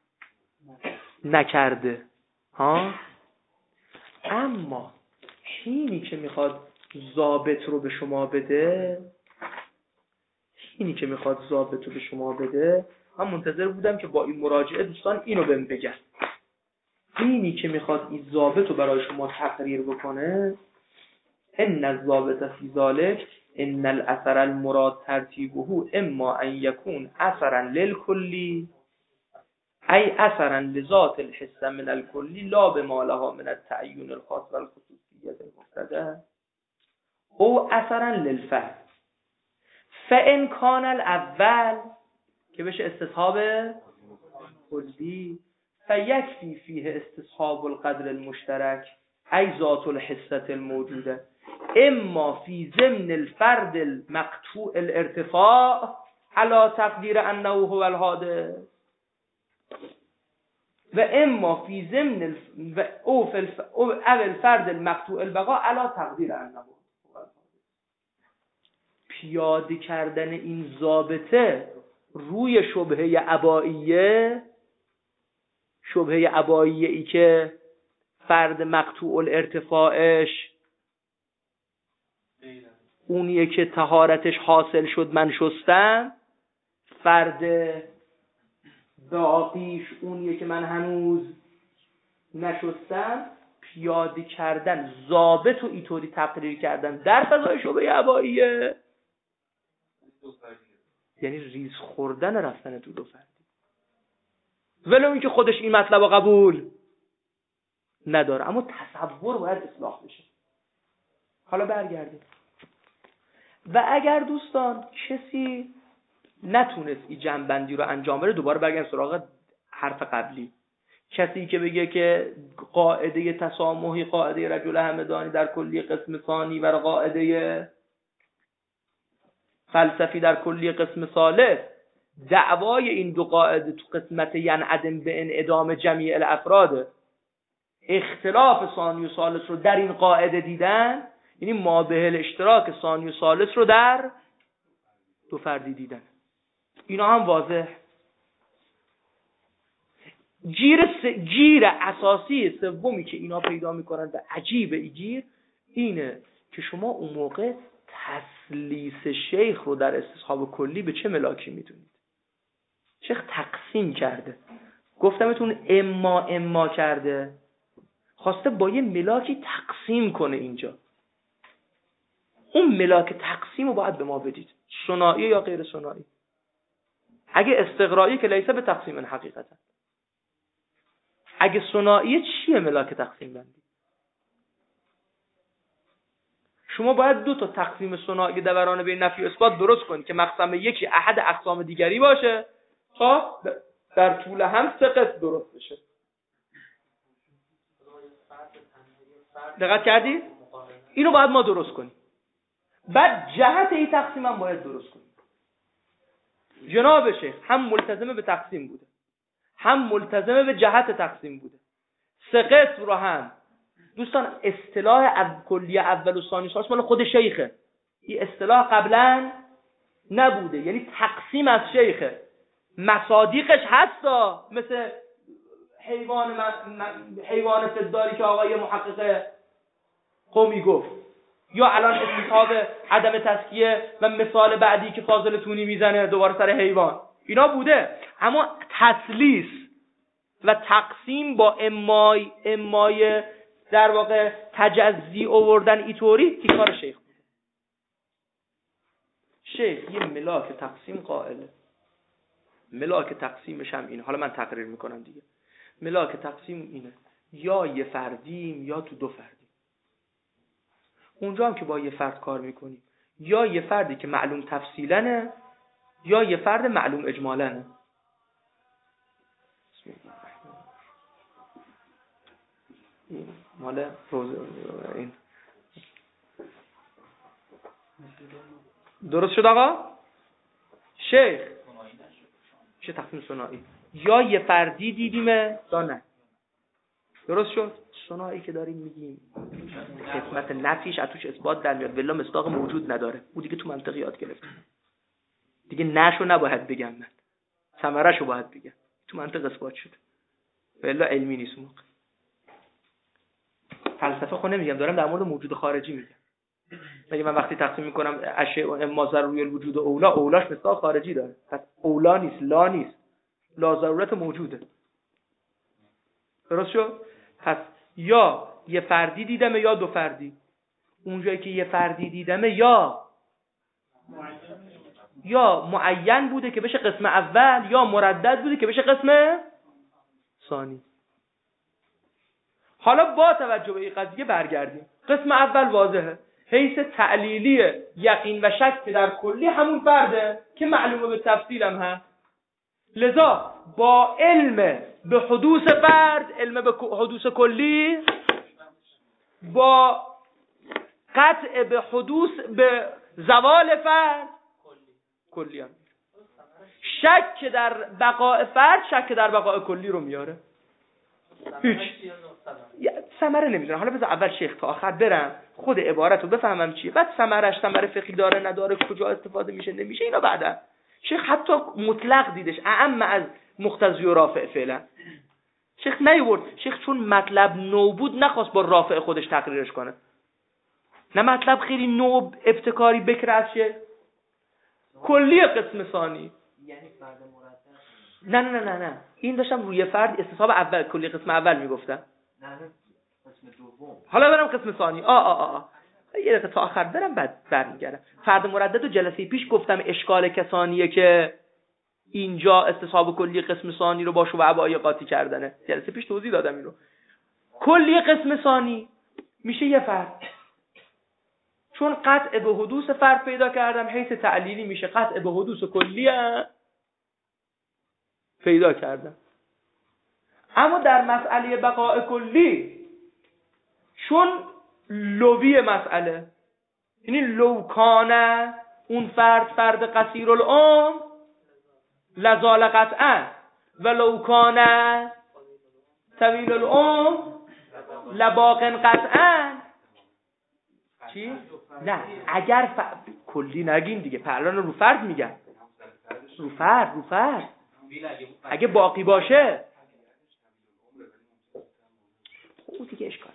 نکرده ها، اما اینی که میخواد ضابط رو به شما بده اینی که میخواد ضابط رو به شما بده من منتظر بودم که با این مراجعه دوستان اینو بهم بگن. اینی که میخواد این ضابط رو برای شما تقریر بکنه، ان الضابط فی ذلک ان الاثر المراد ترتیبه اما ان یکون اثرا للکلی ای اثرا لذات الحس من الکلی لا بما لها من التعیین الخاص والخصوصیت المقتضى او اثرا للفرد فان کان الاول که بشه استصحاب کلی فیکفی فیه استصحاب القدر المشترک ای ذات الحسة الموجوده اما فی ضمن الفرد المقطوع الارتفاع على تقدیر انه هو الحادث و اما فی ضمن الف... و او, الف... او الفرد المقطوع البقاء على تقدیر انه هو الحادث. پیاده کردن این ضابطه روی شبهه عباییه، شبهه عباییه ای که فرد مقطوع الارتفاعش اونیه که طهارتش حاصل شد من شستم، فرد باقیش اونیه که من هنوز نشستم، پیاده کردن ضابط و اینطوری تقریر کردن در فضای شبهه عباییه یعنی ریز خوردن رفتن تو دو فردی، ولو اینکه خودش این مطلب رو قبول نداره، اما تصور باید اصلاح بشه. حالا برگردیم و اگر دوستان کسی نتونست این جمع‌بندی رو انجام بده دوباره برگردیم سراغ حرف قبلی. کسی که بگه که قاعده تسامحی قاعده رجل همدانی در کلی قسم ثانی و قاعده فلسفی در کلی قسم ثالث، دعوای این دو قاعده تو قسمت ینعدم به انعدام جمیع الافراد، اختلاف ثانی و ثالث رو در این قاعده دیدن، یعنی مابه الاشتراک ثانی و ثالث رو در دو فردی دیدن. اینا هم واضح. گیر س... گیر اساسی سومی که اینا پیدا میکنن و عجیب ای گیر اینه که شما اون موقع تسلیس شیخ رو در استصحاب کلی به چه ملاکی میدونید؟ شیخ تقسیم کرده، گفتمتون اما اما کرده، خواسته با یه ملاکی تقسیم کنه. اینجا اون ملاک تقسیم رو باید به ما بدید، ثنایی یا غیر ثنایی. اگه استقرایی که لیسه به تقسیم حقیقتا، اگه ثنایی چیه ملاک تقسیم بندی؟ شما باید دو تا تقسیم ثنایی دوران بین نفی و اثبات درست کنید که مقسم یکی احد اقسام دیگری باشه تا در طول هم سه قسم درست بشه. دقت کردید؟ اینو باید ما درست کنیم. بعد جهت این تقسیم هم باید درست کنیم. جناب شیخ هم ملتزمه به تقسیم بوده، هم ملتزمه به جهت تقسیم بوده. سه قسم رو هم دوستان اصطلاح کلیه اول و ثانی ثالث مال خود شیخه، این اصطلاح قبلا نبوده، یعنی تقسیم از شیخه. مصادیقش هستا مثل حیوان حیوان فداری که آقای محقق قومی گفت، یا الان استصحاب عدم تزکیه و مثال بعدی که فاضل تونی میزنه دوباره سر حیوان، اینا بوده. اما تسلیس و تقسیم با امای امای در واقع تجزی آوردن اینطوری این کار شیخ بوده. شیخ یه ملاک تقسیم قائله، ملاک تقسیمش هم اینه. حالا من تقریر میکنم دیگه. ملاک تقسیم اینه یا یه فردیم یا تو دو فردیم. اونجا هم که با یه فرد کار میکنیم یا یه فردی که معلوم تفصیلنه یا یه فرد معلوم اجمالنه. این مال روز این درست شد آقا؟ شیخ چه تقسیم ثنایی یا یه فردی دیدیمه یا نه؟ درست شد؟ ثنایی که داریم میگیم قسمت نفیش از توش اثبات در میاد، ولی مصداق موجود نداره. او دیگه تو منطق یاد گرفتم دیگه، نشو نباید بگم، من ثمره‌شو باید بگم، تو منطق اثبات شد ولی علمی نیست. موقع فلسفه خود نمیگم، دارم در مورد موجود خارجی میگم. مگه من وقتی تقسیم میکنم اشیاء و اما ضروری الوجود و اولا، اولاش مصداق خارجی داره، پس اولا نیست، لا نیست، لا ضرورت موجوده. درست شد؟ پس یا یه فردی دیدمه یا دو فردی. اونجایی که یه فردی دیدمه یا یا معین بوده که بشه قسم اول یا مردد بوده که بشه قسم ثانی. حالا با توجه به این قضیه برگردیم. قسم اول واضحه، حیث تعلیلی یقین و شک در کلی همون فرده که معلومه به تفصیل هم هست. لذا با علم به حدوث فرد، علم به حدوث کلی، با قطع به حدوث به زوال فرد کلی هم. شک در بقاء فرد شک در بقاء کلی رو میاره. هیچ ثمره نمیدونم. حالا بذار اول شیخ تا آخر برم خود عبارت رو بفهمم چیه، بعد ثمرش ثمره فقهی داره نداره، کجا استفاده میشه نمیشه، اینا بعدا. شیخ حتی مطلق دیدش، اعم از مقتضی و رافع فعلا. شیخ نیورد، شیخ چون مطلب نو بود نخواست با رافع خودش تقریرش کنه، نه مطلب خیلی نو ابتکاری بکر از شیخ. کلی قسم ثانی یعنی فرد مردد. نه نه نه نه این داشتم روی فرد استصحاب اول، کلی قسم اول میگفتم. نه قسم دوم. حالا برم قسم ثانی. آ آ آ یه دقیقه تا آخر برم بعد برمیگردم. فرد مردد رو جلسه پیش گفتم اشکال کسانیه که اینجا استصحاب کلی قسم ثانی رو با شوبعه قاطی کردنه. جلسه پیش توضیح دادم اینو. کلی قسم ثانی میشه یه فرد، چون قطع به حدوث فرد پیدا کردم، حیث تعلیلی میشه قطع به حدوث کلی هم پیدا کردم. اما در مسئله بقاء کلی چون لوی مسئله، یعنی لو کانه اون فرد فرد قصیر العمر لزال قطعا و لو کانه طویل العمر لباق قطعا. چی؟ نه اگر ف... کلی نگین دیگه، پرلان رو فرد میگن، رو فرد رو فرد اگه باقی باشه او دیگه اشکاله.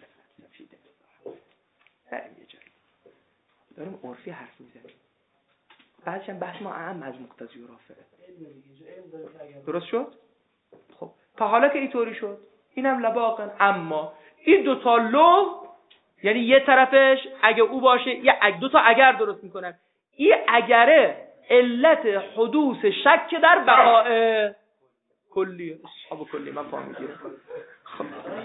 بریم یه جایی داریم عرفی حرف میزنیم، بعدش هم بحث ما اهم از مقتضی و رافعه. درست شد؟ خب تا حالا که اینطوری شد اینم لباقن. اما این دوتا لو، یعنی یه طرفش اگه او باشه، یه دو تا اگر درست میکنن. این اگره علت حدوث شک در بقاء کلیه. اصحاب کلی من فهم میگیرم. خب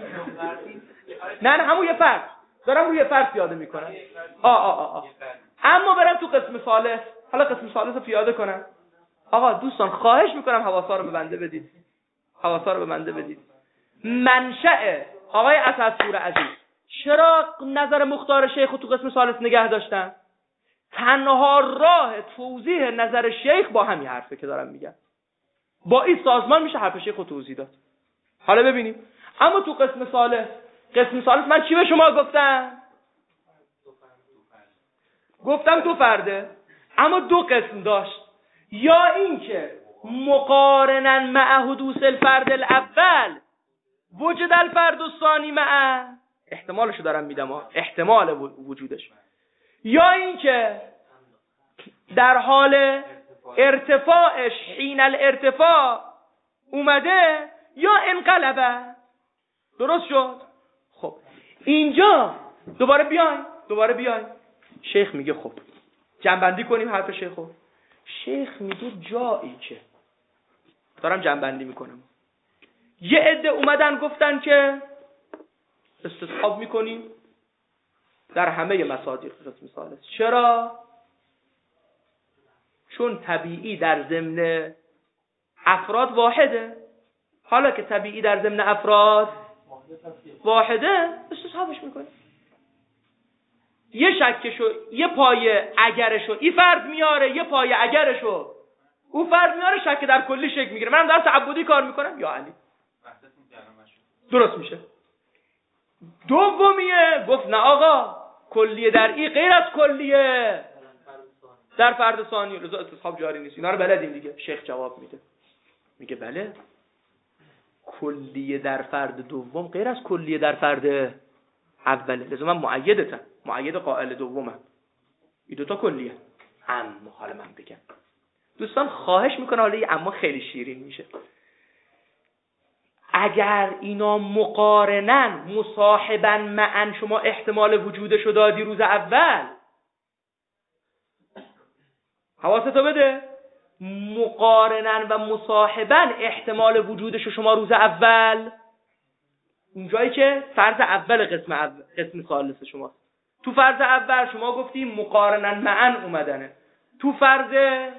نه نه همون یه فرد دارم روی فرد پیاده میکنم. آ آ آ آ اما برم تو قسم ثالث. حالا قسم ثالث رو پیاده کنم. آقا دوستان خواهش میکنم حواسا رو به بنده بدید، حواسا رو به بنده بدید. منشأ آقای اسدپور عزیز چرا نظر مختار شیخ رو تو قسم ثالث نگه داشتن؟ تنها راه توضیح نظر شیخ با همین حرفه که دارم میگم، با این سازمان میشه حرف شیخ رو توضیح داد. حالا ببینیم. اما تو قسم ثالث، قسم ثالث من چی به شما گفتم؟ گفتم تو فرده، اما دو قسم داشت. یا اینکه مقارنا مع حدوث الفرد الاول وجود الفرد الثانی مع، احتمالشو دارم میدم ها، احتمال وجودش. یا اینکه در حال ارتفاعش حین الارتفاع اومده یا انقلبه. درست شد؟ خب اینجا دوباره بیاین دوباره بیاین شیخ میگه خب جنبندی کنیم حرف شیخو. شیخ میگه جایی که دارم جنبندی میکنم، یه عده اومدن گفتن که استصحاب میکنیم در همه مصادیق قسم ثالث. چرا؟ چون طبیعی در ضمن افراد واحده. حالا که طبیعی در ضمن افراد واحده استصحابش میکنه. یه شکشو یه پایه اگرشو این فرد میاره، یه پایه اگرشو او فرد میاره، شک در کلی شک میگیره. منم در تعبدی کار میکنم یا علی درست میشه. دومیه گفت نه آقا کلیه در ای غیر از کلیه در فرد ثانی، لذا استصحاب جاری نیست. اینا رو بلدیم دیگه. شیخ جواب میده، میگه بله کلیه در فرد دوم غیر از کلیه در فرد اوله، لذا من مؤیدتم، مؤید قائل دومم. این دوتا کلیه. اما حالا من بگم دوستان خواهش میکنه، حالا اما خیلی شیرین میشه، اگر اینا مقارنن مصاحبا معا شما احتمال وجودشو دادی روز اول، حواستو بده، مقارنن و مصاحبا احتمال وجودشو شما روز اول، اونجایی که فرض اول قسم اول قسم ثالث شما، تو فرض اول شما گفتی مقارنن معا اومدنه، تو فرض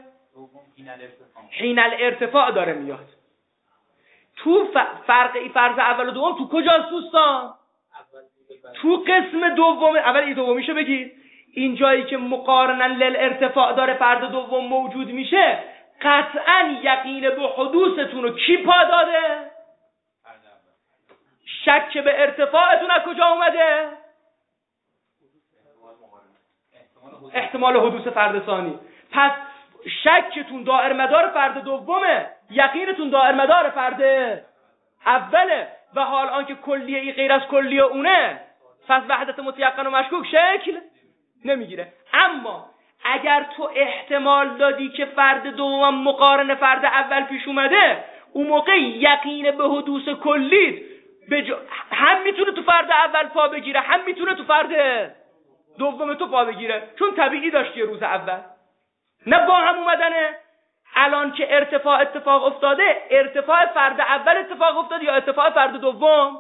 حین الارتفاع داره میاد. تو فرق ای فرض اول و دوم تو کجاست دوستان؟ تو قسم دوم. اول ای دومیشو بگید. این جایی که مقارنن للارتفاع داره فرد دوم موجود میشه، قطعا یقین به حدوثتون رو کی پا داده؟ شک به ارتفاعتون از کجا اومده؟ احتمال حدوث فرد ثانی. پس شکتون دائر مدار فرد دومه، یقینتون دائر مدار فرد اوله، و حال آنکه کلیه ای غیر از کلیه اونه، پس وحدت متیقن و مشکوک شکل نمیگیره. اما اگر تو احتمال دادی که فرد دوم مقارن فرد اول پیش اومده، اون موقع یقین به حدوث کلیت بجا... هم میتونه تو فرد اول پا بگیره، هم میتونه تو فرد دوم تو پا بگیره، چون طبیعی داشتی روز اول. نه با هم اومدنه. الان که ارتفاع اتفاق افتاده، ارتفاع فرد اول اتفاق افتاده یا ارتفاع فرد دوم؟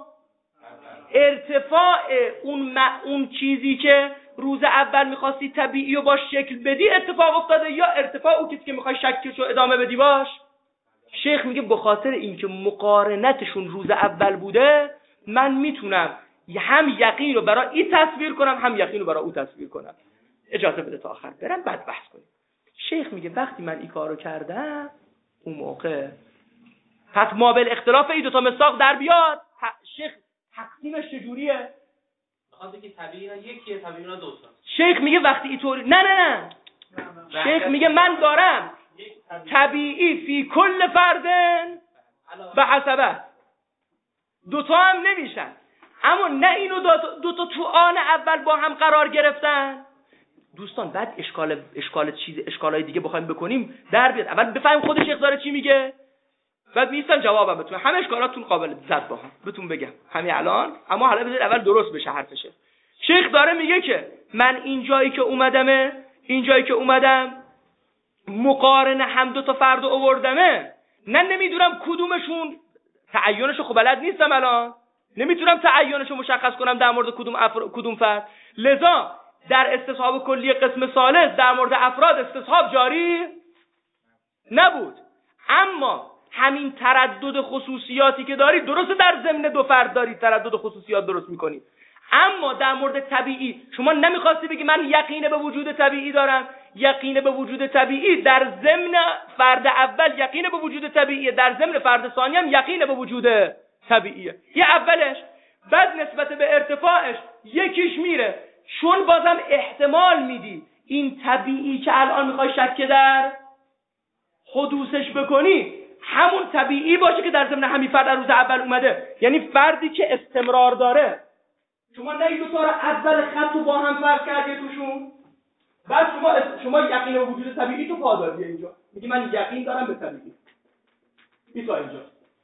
ارتفاع اون م... اون چیزی که روز اول میخواستی طبیعی رو باش شکل بدی اتفاق افتاده، یا ارتفاع اون چیزی که میخوای شکلش رو ادامه بدی باش. شیخ میگه به خاطر اینکه مقارنتشون روز اول بوده، من میتونم هم یقین رو برای این تصویر کنم، هم یقین رو برای اون تصویر کنم. اجازه بده تا آخر برم بعد بحث کنیم. شیخ میگه وقتی من این کارو کردم، اون موقع پس مابل اختلاف این دو تا مصداق در بیاد. شیخ تقسیمش چجوریه؟ میخواد بگه طبیعی یکیه، طبیعی دو تا. شیخ میگه وقتی اینطوری نه نه نه شیخ میگه من دارم طبیعی فی کل فردن به حسبه، دوتا هم نمیشن. اما نه اینو دوتا تو آن اول با هم قرار گرفتن. دوستان بعد اشکال اشکال چیز اشکالای دیگه بخوایم بکنیم در بیاد. اول بفهمیم خود شیخ داره چی میگه، بعد میستم جوابم بتون. همه اشکالاتون قابل زد با هم بهتون بگم همین الان، اما حالا بذار اول درست بشه حرفشه. شیخ داره میگه که من این جایی که اومدمه، این جایی که اومدم مقارن هم دو تا فرد آوردمه، نه نمیدونم کدومشون تعیینشو خب بلد نیستم الان، نمیتونم تعیینشو مشخص کنم در مورد کدوم افر... کدوم فرد. لذا در استصحاب کلی قسم ثالث در مورد افراد استصحاب جاری نبود. اما همین تردد خصوصیاتی که داری درست در ضمن دو فرد داری تردد خصوصیات درست میکنی. اما در مورد طبیعی شما نمیخواستی بگی من یقین به وجود طبیعی دارم. یقین به وجود طبیعی در ضمن فرد اول یقین به وجود طبیعی، در ضمن فرد ثانی هم یقین به وجود طبیعیه. یه اولش، بعد نسبت به ارتفاعش یکیش میره، چون بازم احتمال میدی این طبیعی که الان میخوای شک در حدوثش بکنی همون طبیعی باشه که در ضمن همین فرد در روز اول اومده. یعنی فردی که استمرار داره. شما نه این دو تا رو اول خط رو با هم فرق کردی توشون، بعد شما شما یقین به وجود طبیعی تو پا دادی اینجا. میگی من یقین دارم به طبیعی. ایسا اینجا.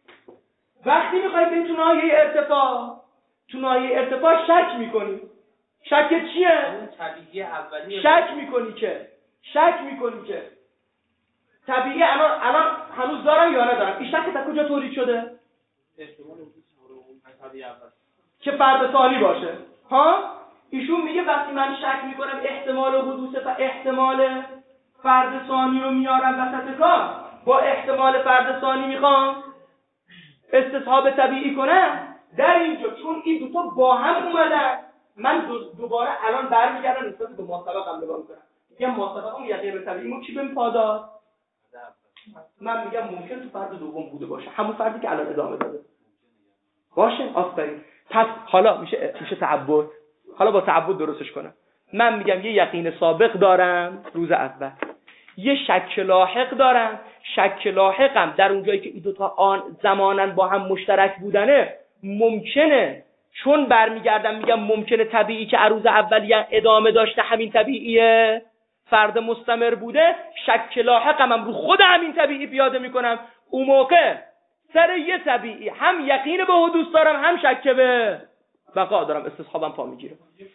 وقتی میخوای به تو ناحیه ارتفاع، تو ناحیه ارتفاع شک میکنی. شک چیه؟ اون طبیعی اولیه. شک میکنی که شک میکنی که طبیعی الان الان هنوز دارم یا ندارم. این شک تا کجا تولید شده؟ احتمال وجود طبیعی اول. که فرد ثانی باشه. ها ایشون میگه وقتی من شک میکنم احتمال حدوث و احتمال فرد ثانی رو میارم وسط کار، با احتمال فرد ثانی میخوام استصحاب طبیعی کنم، در اینجا چون این دوتا با هم اومدن، من دو دوباره الان برمیگردم نسبت به ما سبق هم نگاه میکنم، میگم ما سبق اون یقین طبیعی ما کی بهم پاداش؟ من میگم ممکن تو فرد دوم بوده باشه، همون فردی که الان ادامه داده باشه. آفرین. پس حالا میشه میشه تعبد. حالا با تعبد درستش کنم. من میگم یه یقین سابق دارم روز اول، یه شک لاحق دارم. شک لاحقم در اون جایی که این دو تا آن زمانن با هم مشترک بودنه، ممکنه چون برمیگردم میگم ممکنه طبیعی که عروض اولیه ادامه داشته همین طبیعیه فرد مستمر بوده، شک لاحقم هم رو خود همین طبیعی پیاده میکنم. اون موقع سر یه طبیعی هم یقین به حدوث دارم هم شک به بقا دارم، استصحابم پا میگیره.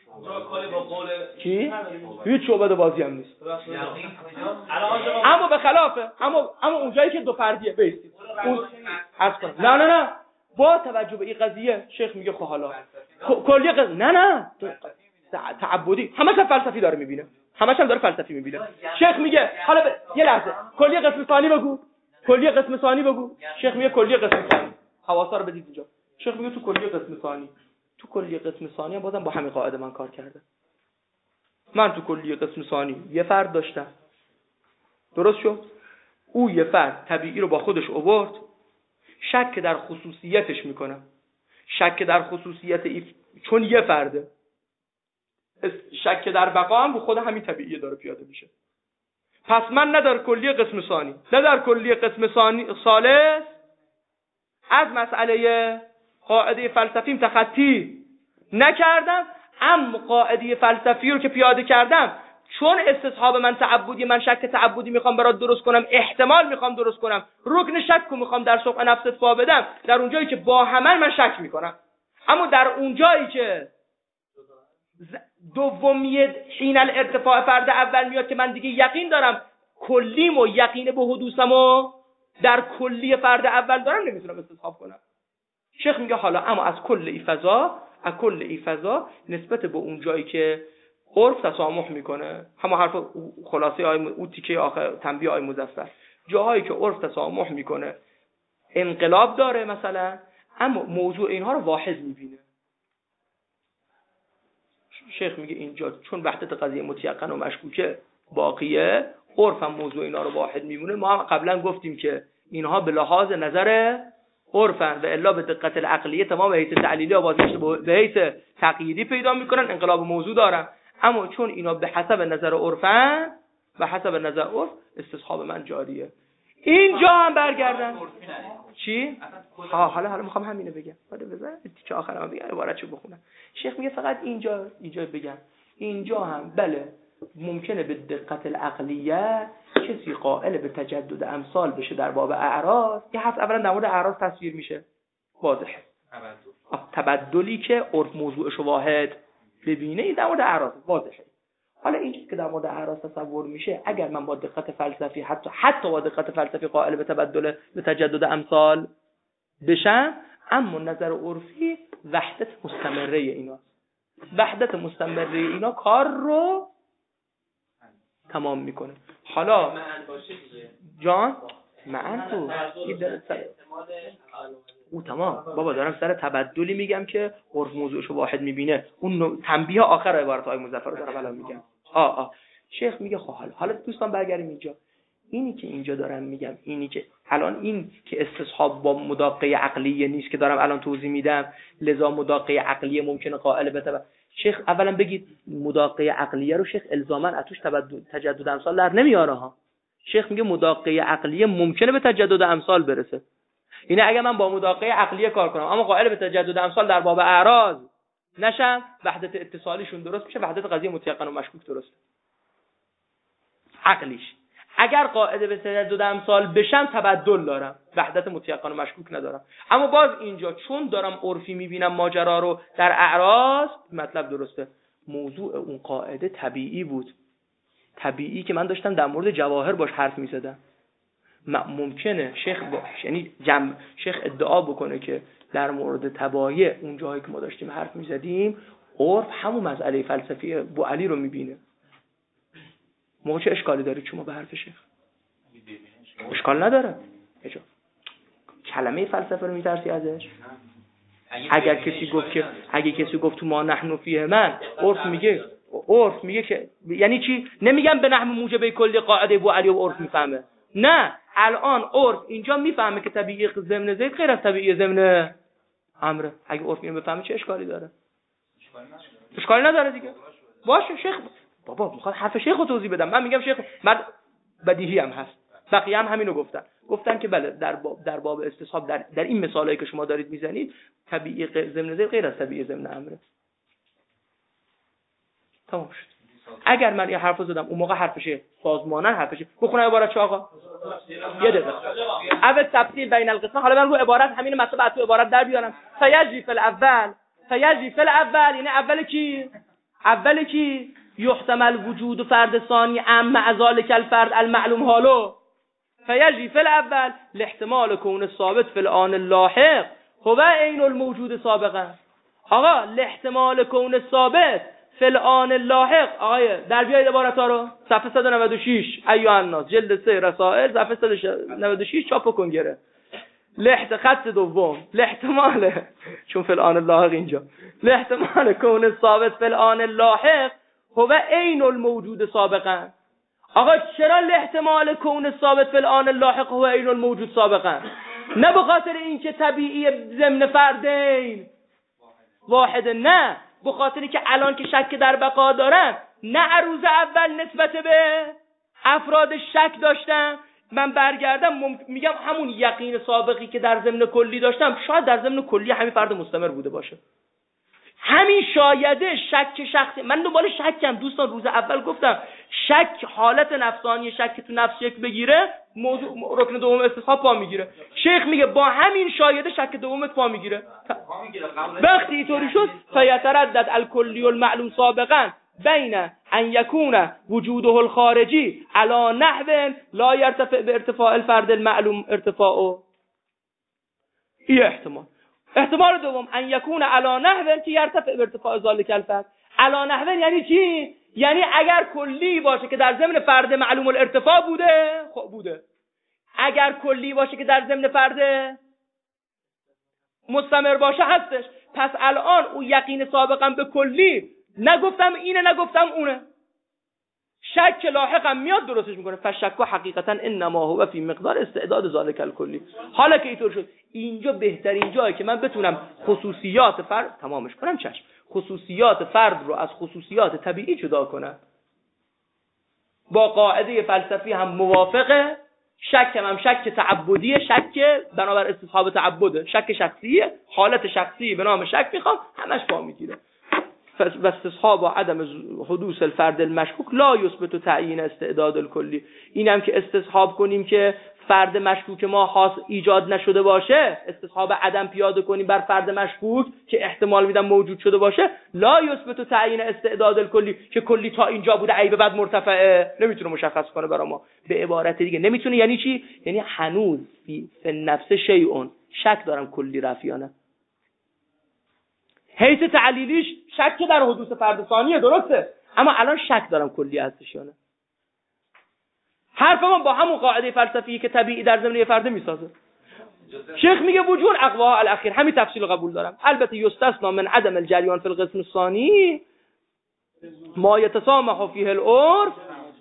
چی؟ هیچ شعبده بازی هم نیست. اما به خلافه، اما اما اونجایی که دو فردیه بیستید اون عرض کنم نه نه نه با توجه به این قضیه شیخ میگه خب حالا کلیه قضیه نه نه تعبدی همش هم فلسفی داره میبینه، همش هم داره فلسفی میبینه. شیخ میگه حالا ب... یه لحظه کلیه قسم ثانی بگو، کلیه قسم ثانی بگو. شیخ میگه کلیه قسم ثانی، حواسا رو بدید اینجا. شیخ میگه تو کلیه قسم ثانی، تو کلیه قسم ثانی بازم با همین قاعده من کار کرده. من تو کلیه قسم ثانی یه فرد داشتم، درست شد؟ او یه فرد طبیعی رو با خودش آورد، شک در خصوصیتش میکنم، شک در خصوصیت ای... چون یه فرده، شک در بقا هم رو خود همین طبیعی داره پیاده میشه. پس من نه در کلیه قسم ثانی نه در کلیه قسم ثانی ثالث از مسئله قاعده فلسفیم تخطی نکردم، اما قاعده فلسفی رو که پیاده کردم چون استصحاب من تعبدی، من شک تعبدی میخوام برات درست کنم، احتمال میخوام درست کنم، رکن شک رو میخوام در سوق نفس اتفاق بدم، در اونجایی که با همه من شک میکنم. اما در اونجایی که دومیت حین الارتفاع فرد اول میاد که من دیگه یقین دارم کلیم و یقین به حدوثم و در کلی فرد اول دارم، نمیتونم استصحاب کنم. شیخ میگه حالا اما از کل ای فضا، از کل ای فضا نسبت به اون جایی که عرف تسامح میکنه، همون حرف خلاصه آی اون تیکه آخر تنبیه آی مظفر، جاهایی که عرف تسامح میکنه انقلاب داره مثلا، اما موضوع اینها رو واحد میبینه. شیخ میگه اینجا چون وحدت قضیه متیقن و مشکوکه باقیه، عرف هم موضوع اینا رو واحد میبینه. ما هم قبلا گفتیم که اینها به لحاظ نظر عرفن و الا به دقت العقلیه تمام به حیث تعلیلی و بازگشت به حیث تقییدی پیدا میکنن، انقلاب موضوع دارن. اما چون اینا به حسب نظر عرفن و حسب نظر عرف استصحاب من جاریه. اینجا هم برگردن چی؟ ها حالا حالا میخوام همینو بگم. بعد بذار تیکه آخرام بگم، عبارتشو بخونم. شیخ میگه فقط اینجا اینجا بگم، اینجا هم بله ممکنه به دقت العقلیه کسی قائل به تجدد امثال بشه در باب اعراض. یه هست اولا در مورد اعراض تصویر میشه واضحه، تبدلی که عرف موضوعش واحد ببینه در مورد اعراض واضحه. حالا این که در مورد اعراض تصور میشه، اگر من با دقت فلسفی حتی حتی با دقت فلسفی قائل به تبدل به تجدد امثال بشم، اما نظر عرفی وحدت مستمره ایناست. وحدت مستمره اینا کار رو تمام میکنه. حالا جان معن تو او تمام بابا دارم سر تبدلی میگم که عرف موضوعشو واحد میبینه. اون تنبیه آخر عبارت های مظفر رو دارم الان میگم. آه آه شیخ میگه خب حالا حالا دوستان برگردیم اینجا. اینی که اینجا دارم میگم، اینی که الان این که استصحاب با مداقه عقلیه نیست که دارم الان توضیح میدم، لذا مداقه عقلیه ممکنه قائل به تبدل. شیخ اولا بگید مداقه عقلیه رو شیخ الزاما اتوش تبدل تجدد امثال در نمیاره ها. شیخ میگه مداقه عقلیه ممکنه به تجدد امثال برسه. یعنی اگه من با مداقه عقلیه کار کنم اما قائل به تجدد امثال در باب اعراض نشم، وحدت اتصالیشون درست میشه، وحدت قضیه متیقن و مشکوک درسته. عقلیش اگر قاعده به تجدد امثال بشم تبدل دارم، وحدت متیقن و مشکوک ندارم. اما باز اینجا چون دارم عرفی میبینم ماجرا رو در اعراض، مطلب درسته. موضوع اون قاعده طبیعی بود، طبیعی که من داشتم در مورد جواهر باش حرف میزدم. ممکنه شیخ باش یعنی جمع شیخ ادعا بکنه که در مورد تبایع اون جایی که ما داشتیم حرف میزدیم، عرف همون مسئله فلسفی بوعلی رو میبینه. ما چه اشکالی داره شما به حرف شیخ؟ اشکال نداره. اجا کلمه فلسفه رو میترسی ازش؟ اگر کسی گفت که اگه کسی گفت تو ما نحن فیه من، عرف میگه عرف میگه که یعنی چی؟ نمیگم به نحو موجبه کلی قاعده بوعلی و عرف میفهمه. نه، الان عرف اینجا میفهمه که طبیعی ضمن زید غیر از طبیعی ضمن امره. اگه عرف اینو بفهمه چه اشکالی داره؟ اشکالی نداره دیگه. باشه شیخ بابا میخواد حرف شیخ رو توضیح بدم. من میگم شیخ من بدیهی هم هست. بقیه هم همینو گفتن. گفتن که بله در باب در باب استصحاب در در این مثالایی که شما دارید میزنید طبیعی ضمن زید غیر از طبیعی ضمن امره. تمام شد. اگر من یه حرف زدم اون موقع حرفشه سازمانن حرفشه بخونم عبارت چه آقا یه دقیقه اول تفصیل بین القسم. حالا من رو عبارت همین مطلب از تو عبارت در بیارم. فیجری فی الاول فیجری فی الاول یعنی اول کی اول کی یحتمل وجود فرد ثانی ام ذالک الفرد المعلوم حالو. فیجری فی الاول لاحتمال کون ثابت فی الان اللاحق هو عین الموجود سابقا. آقا لاحتمال کون ثابت فی الان اللاحق. آقای در بیاید عبارت ها رو صفحه صد و نود و شش ایها الناس جلد سه رسائل صفحه صد و نود و شش چاپ کن گره. لحت خط دوم لاحتمال چون فی الان اللاحق اینجا لاحتمال کون ثابت فی الان اللاحق هو عین الموجود سابقا. آقا چرا لاحتمال کون ثابت فی الان اللاحق هو عین الموجود سابقا؟ نه به خاطر اینکه طبیعی ضمن فردین واحد، نه به خاطری که الان که شک در بقا دارن نه عروض اول نسبت به افراد شک داشتم، من برگردم مم... میگم همون یقین سابقی که در ضمن کلی داشتم شاید در ضمن کلی همین فرد مستمر بوده باشه. همین شایده شک شخصی. من دنبال شکم دوستان. روز اول گفتم شک حالت نفسانی شک تو نفس یک بگیره موضوع رکن دوم استصحاب پا میگیره. شیخ میگه با همین شایده شک دومت پا میگیره. وقتی اینطوری شد فیتردد الکلی المعلوم سابقا بین ان یکون وجوده الخارجی علی نحو لا یرتفع به ارتفاع الفرد المعلوم ارتفاعه. این احتمال. احتمال دوم ان یکون علی نحو که یرتفع به ارتفاع ذالک الفرد. علی نحو یعنی چی؟ یعنی اگر کلی باشه که در ضمن فرد معلوم الارتفاع بوده خب بوده. اگر کلی باشه که در ضمن فرد مستمر باشه هستش. پس الان او یقین سابقا به کلی نگفتم اینه نگفتم اونه. شک لاحقم میاد درستش میکنه. فشک حقیقتا انما هو فی مقدار استعداد ذالک الکلی. حالا که اینطور شد اینجا بهترین جایی که من بتونم خصوصیات فرد تمامش کنم چشم خصوصیات فرد رو از خصوصیات طبیعی جدا کنم. با قاعده فلسفی هم موافقه. شک هم شک تعبدیه. شک بنابر استصحاب تعبده. شک شخصیه. حالت شخصی به نام شک میخوام همش پا میگیره. و استصحاب و عدم حدوث الفرد المشکوک لا یثبت تعیین استعداد الکلی. اینم که استصحاب کنیم که فرد مشکوک ما خاص ایجاد نشده باشه، استصحاب عدم پیاده کنیم بر فرد مشکوک که احتمال میدم موجود شده باشه، لا یثبت تعیین استعداد الکلی که کلی تا اینجا بوده عیب بعد مرتفعه نمیتونه مشخص کنه برای ما. به عبارت دیگه نمیتونه. یعنی چی؟ یعنی هنوز فی نفس شیء شک دارم کلی رفیانه. حیث تعلیلیش شک در حدوث فرد ثانیه درسته، اما الان شک دارم کلی هستش یا نه. حرفمون با همون قاعده فلسفی که طبیعی در ضمن فرد میسازه. شیخ میگه وجود اقوا الاخیر همین تفصیل قبول دارم. البته یستثنا من عدم الجریان فی القسم الثانی ما یتسامح فیه العرف.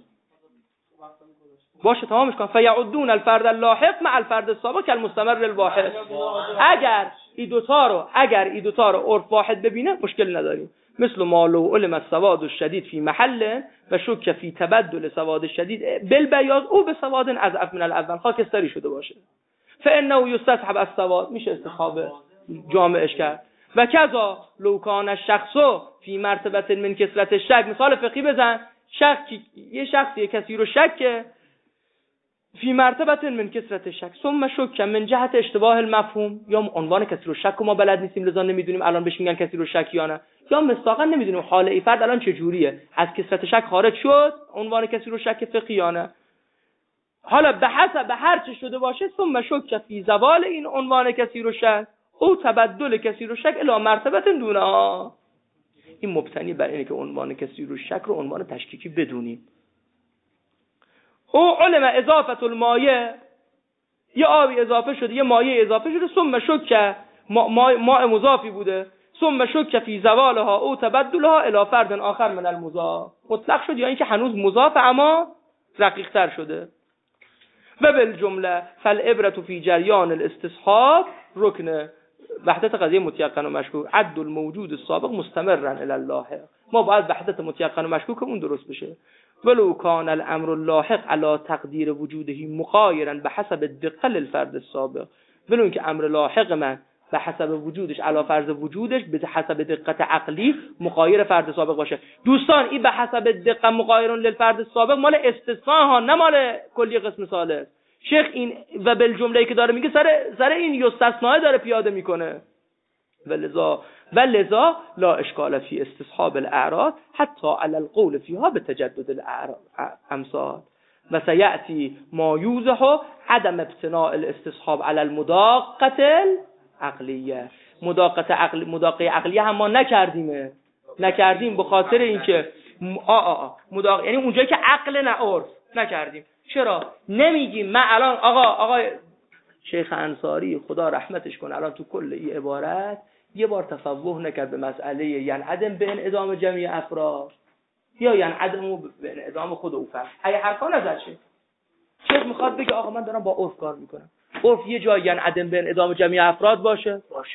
باشه تمامش کن. فیعدون الفرد اللاحق مع الفرد السابق المستمر للواحد. اگر این دوتا رو اگر این دوتا رو عرف واحد ببینه مشکل نداریم. مثل ما لو علم السواد الشدید فی محل و شک فی تبدل سواد الشدید بالبیاض او به سواد اضعف من الاول خاکستری شده باشه فانه یستصحب السواد میشه استصحاب جامعش کرد. و کذا لو کان الشخص فی مرتبه من کثرت الشک. مثال فقهی بزن. شک یه شخصی کسی رو شک فی مرتبه من کثرت شک ثم شک من جهت اشتباه المفهوم. یا عنوان کسی رو شک ما بلد نیستیم لذا نمیدونیم الان بهش میگن کسی رو شک یا نه. یا مستاقا نمیدونیم حال ای فرد الان چه جوریه، از کثرت شک خارج شد عنوان کسی رو شک فقهی یا نه. حالا به حسب هر چه شده باشه ثم شک فی زوال این عنوان کسی رو شک او تبدل کثیر الشک الی مرتبه دونها. این مبتنی بر اینه که عنوان کثیر الشک رو عنوان تشکیکی بدونیم. او علم اضافه المایه، یه آبی اضافه شده، یه مایه اضافه شده، ثم شک ماء ما مضافی بوده، ثم شک فی زوالها او تبدلها الی فرد آخر من المضاف. مطلق شد یا اینکه هنوز مضاف اما رقیق تر شده. و بالجمله فالعبرة فی جریان الاستصحاب رکن وحدت قضیه متیقن و مشکوک عد الموجود السابق مستمرا الی اللاحق. ما باید وحدت متیقن و مشکوک اون درست بشه. ولو کان الامر اللاحق علی تقدیر وجوده مغایرا بحسب الدقه للفرد السابق. ولو اینکه امر لاحق من به حسب وجودش علی فرض وجودش به حسب دقت عقلی مغایر فرد سابق باشه. دوستان این به حسب دقت مغایر للفرد سابق مال استثناء ها، نه مال کلی قسم ثالث. شیخ این و بالجمله که داره میگه سر سر این یستثناء داره پیاده میکنه. ولذا ولذا لا اشکال فی استصحاب الاعراض حتی علی القول فیها بتجدد الامثال و سیأتی ما یوضح عدم ابتناء الاستصحاب علی المداقه عقلیه. مداقه عقل مداقه عقلیه هم ما نکردیم نکردیم به خاطر اینکه آ آ آ مداقه یعنی اونجایی که عقل نه عرف نکردیم. چرا نمیگیم؟ من الان آقا آقا شیخ انصاری خدا رحمتش کنه الان تو کل این عبارت یه بار تصوح نکرد به مسئله یعنی عدم به انعدام جمعی افراد یا یعنی عدم به انعدام خود او فرد. ای حرفا نزد شه. شیخ میخواد بگه آقا من دارم با عرف کار میکنم. عرف یه جایی یعنی عدم به انعدام جمعی افراد باشه باشه.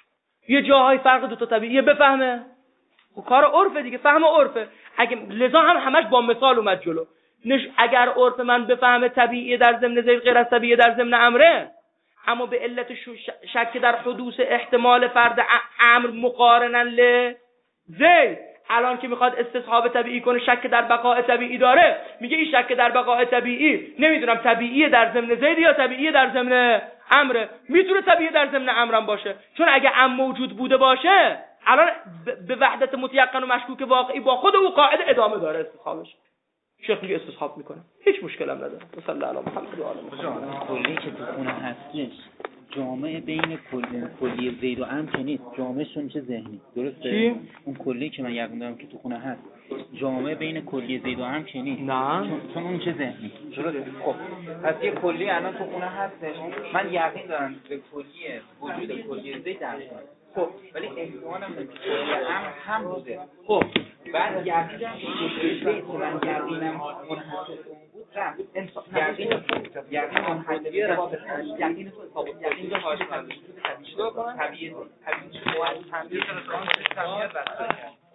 یه جاهای فرق دو تا طبیعیه بفهمه. خب کار عرفه دیگه، فهم عرفه. اگه لذا هم همش با مثال اومد جلو. نش اگر عرف من بفهمه طبیعی در ضمن زید غیر از طبیعی در ضمن امره، اما به علت شک در حدوث احتمال فرد امر مقارنا ل زید، الان که میخواد استصحاب طبیعی کنه شک در بقاء طبیعی داره، میگه این شک در بقاء طبیعی نمیدونم طبیعی در ضمن زید یا طبیعی در ضمن امره. میتونه طبیعی در ضمن امرم باشه، چون اگه ام موجود بوده باشه الان به وحدت متیقن و مشکوک واقعی با خود او قاعده ادامه داره استصحابش. شیخ میگه استصحاب میکنه، هیچ مشکلی هم نداره. صلی الله علی محمد و آل محمد. کلی که تو خونه هستش جامعه بین کلی کلی زید و ام که نیست، جامعهشون میشه ذهنی. درسته؟ چی؟ اون کلی که من یقین دارم که تو خونه هست جامعه بین کلی زید و ام که نیست. نه چون, چون اون میشه ذهنی. درسته؟ خب پس یه کلی الان تو خونه هستش، من یقین دارم به کلی وجود کلی زید درک کنم. خب ولی احتمالم نمیشه هم هم بوده. خب بعد یقین دارم که کلی زید من یقینم منحصر بود رفت انسان یقین یقین منحصر رفت یقین تو ثابت یقین داشت طبیعی طبیعی طبیعی طبیعی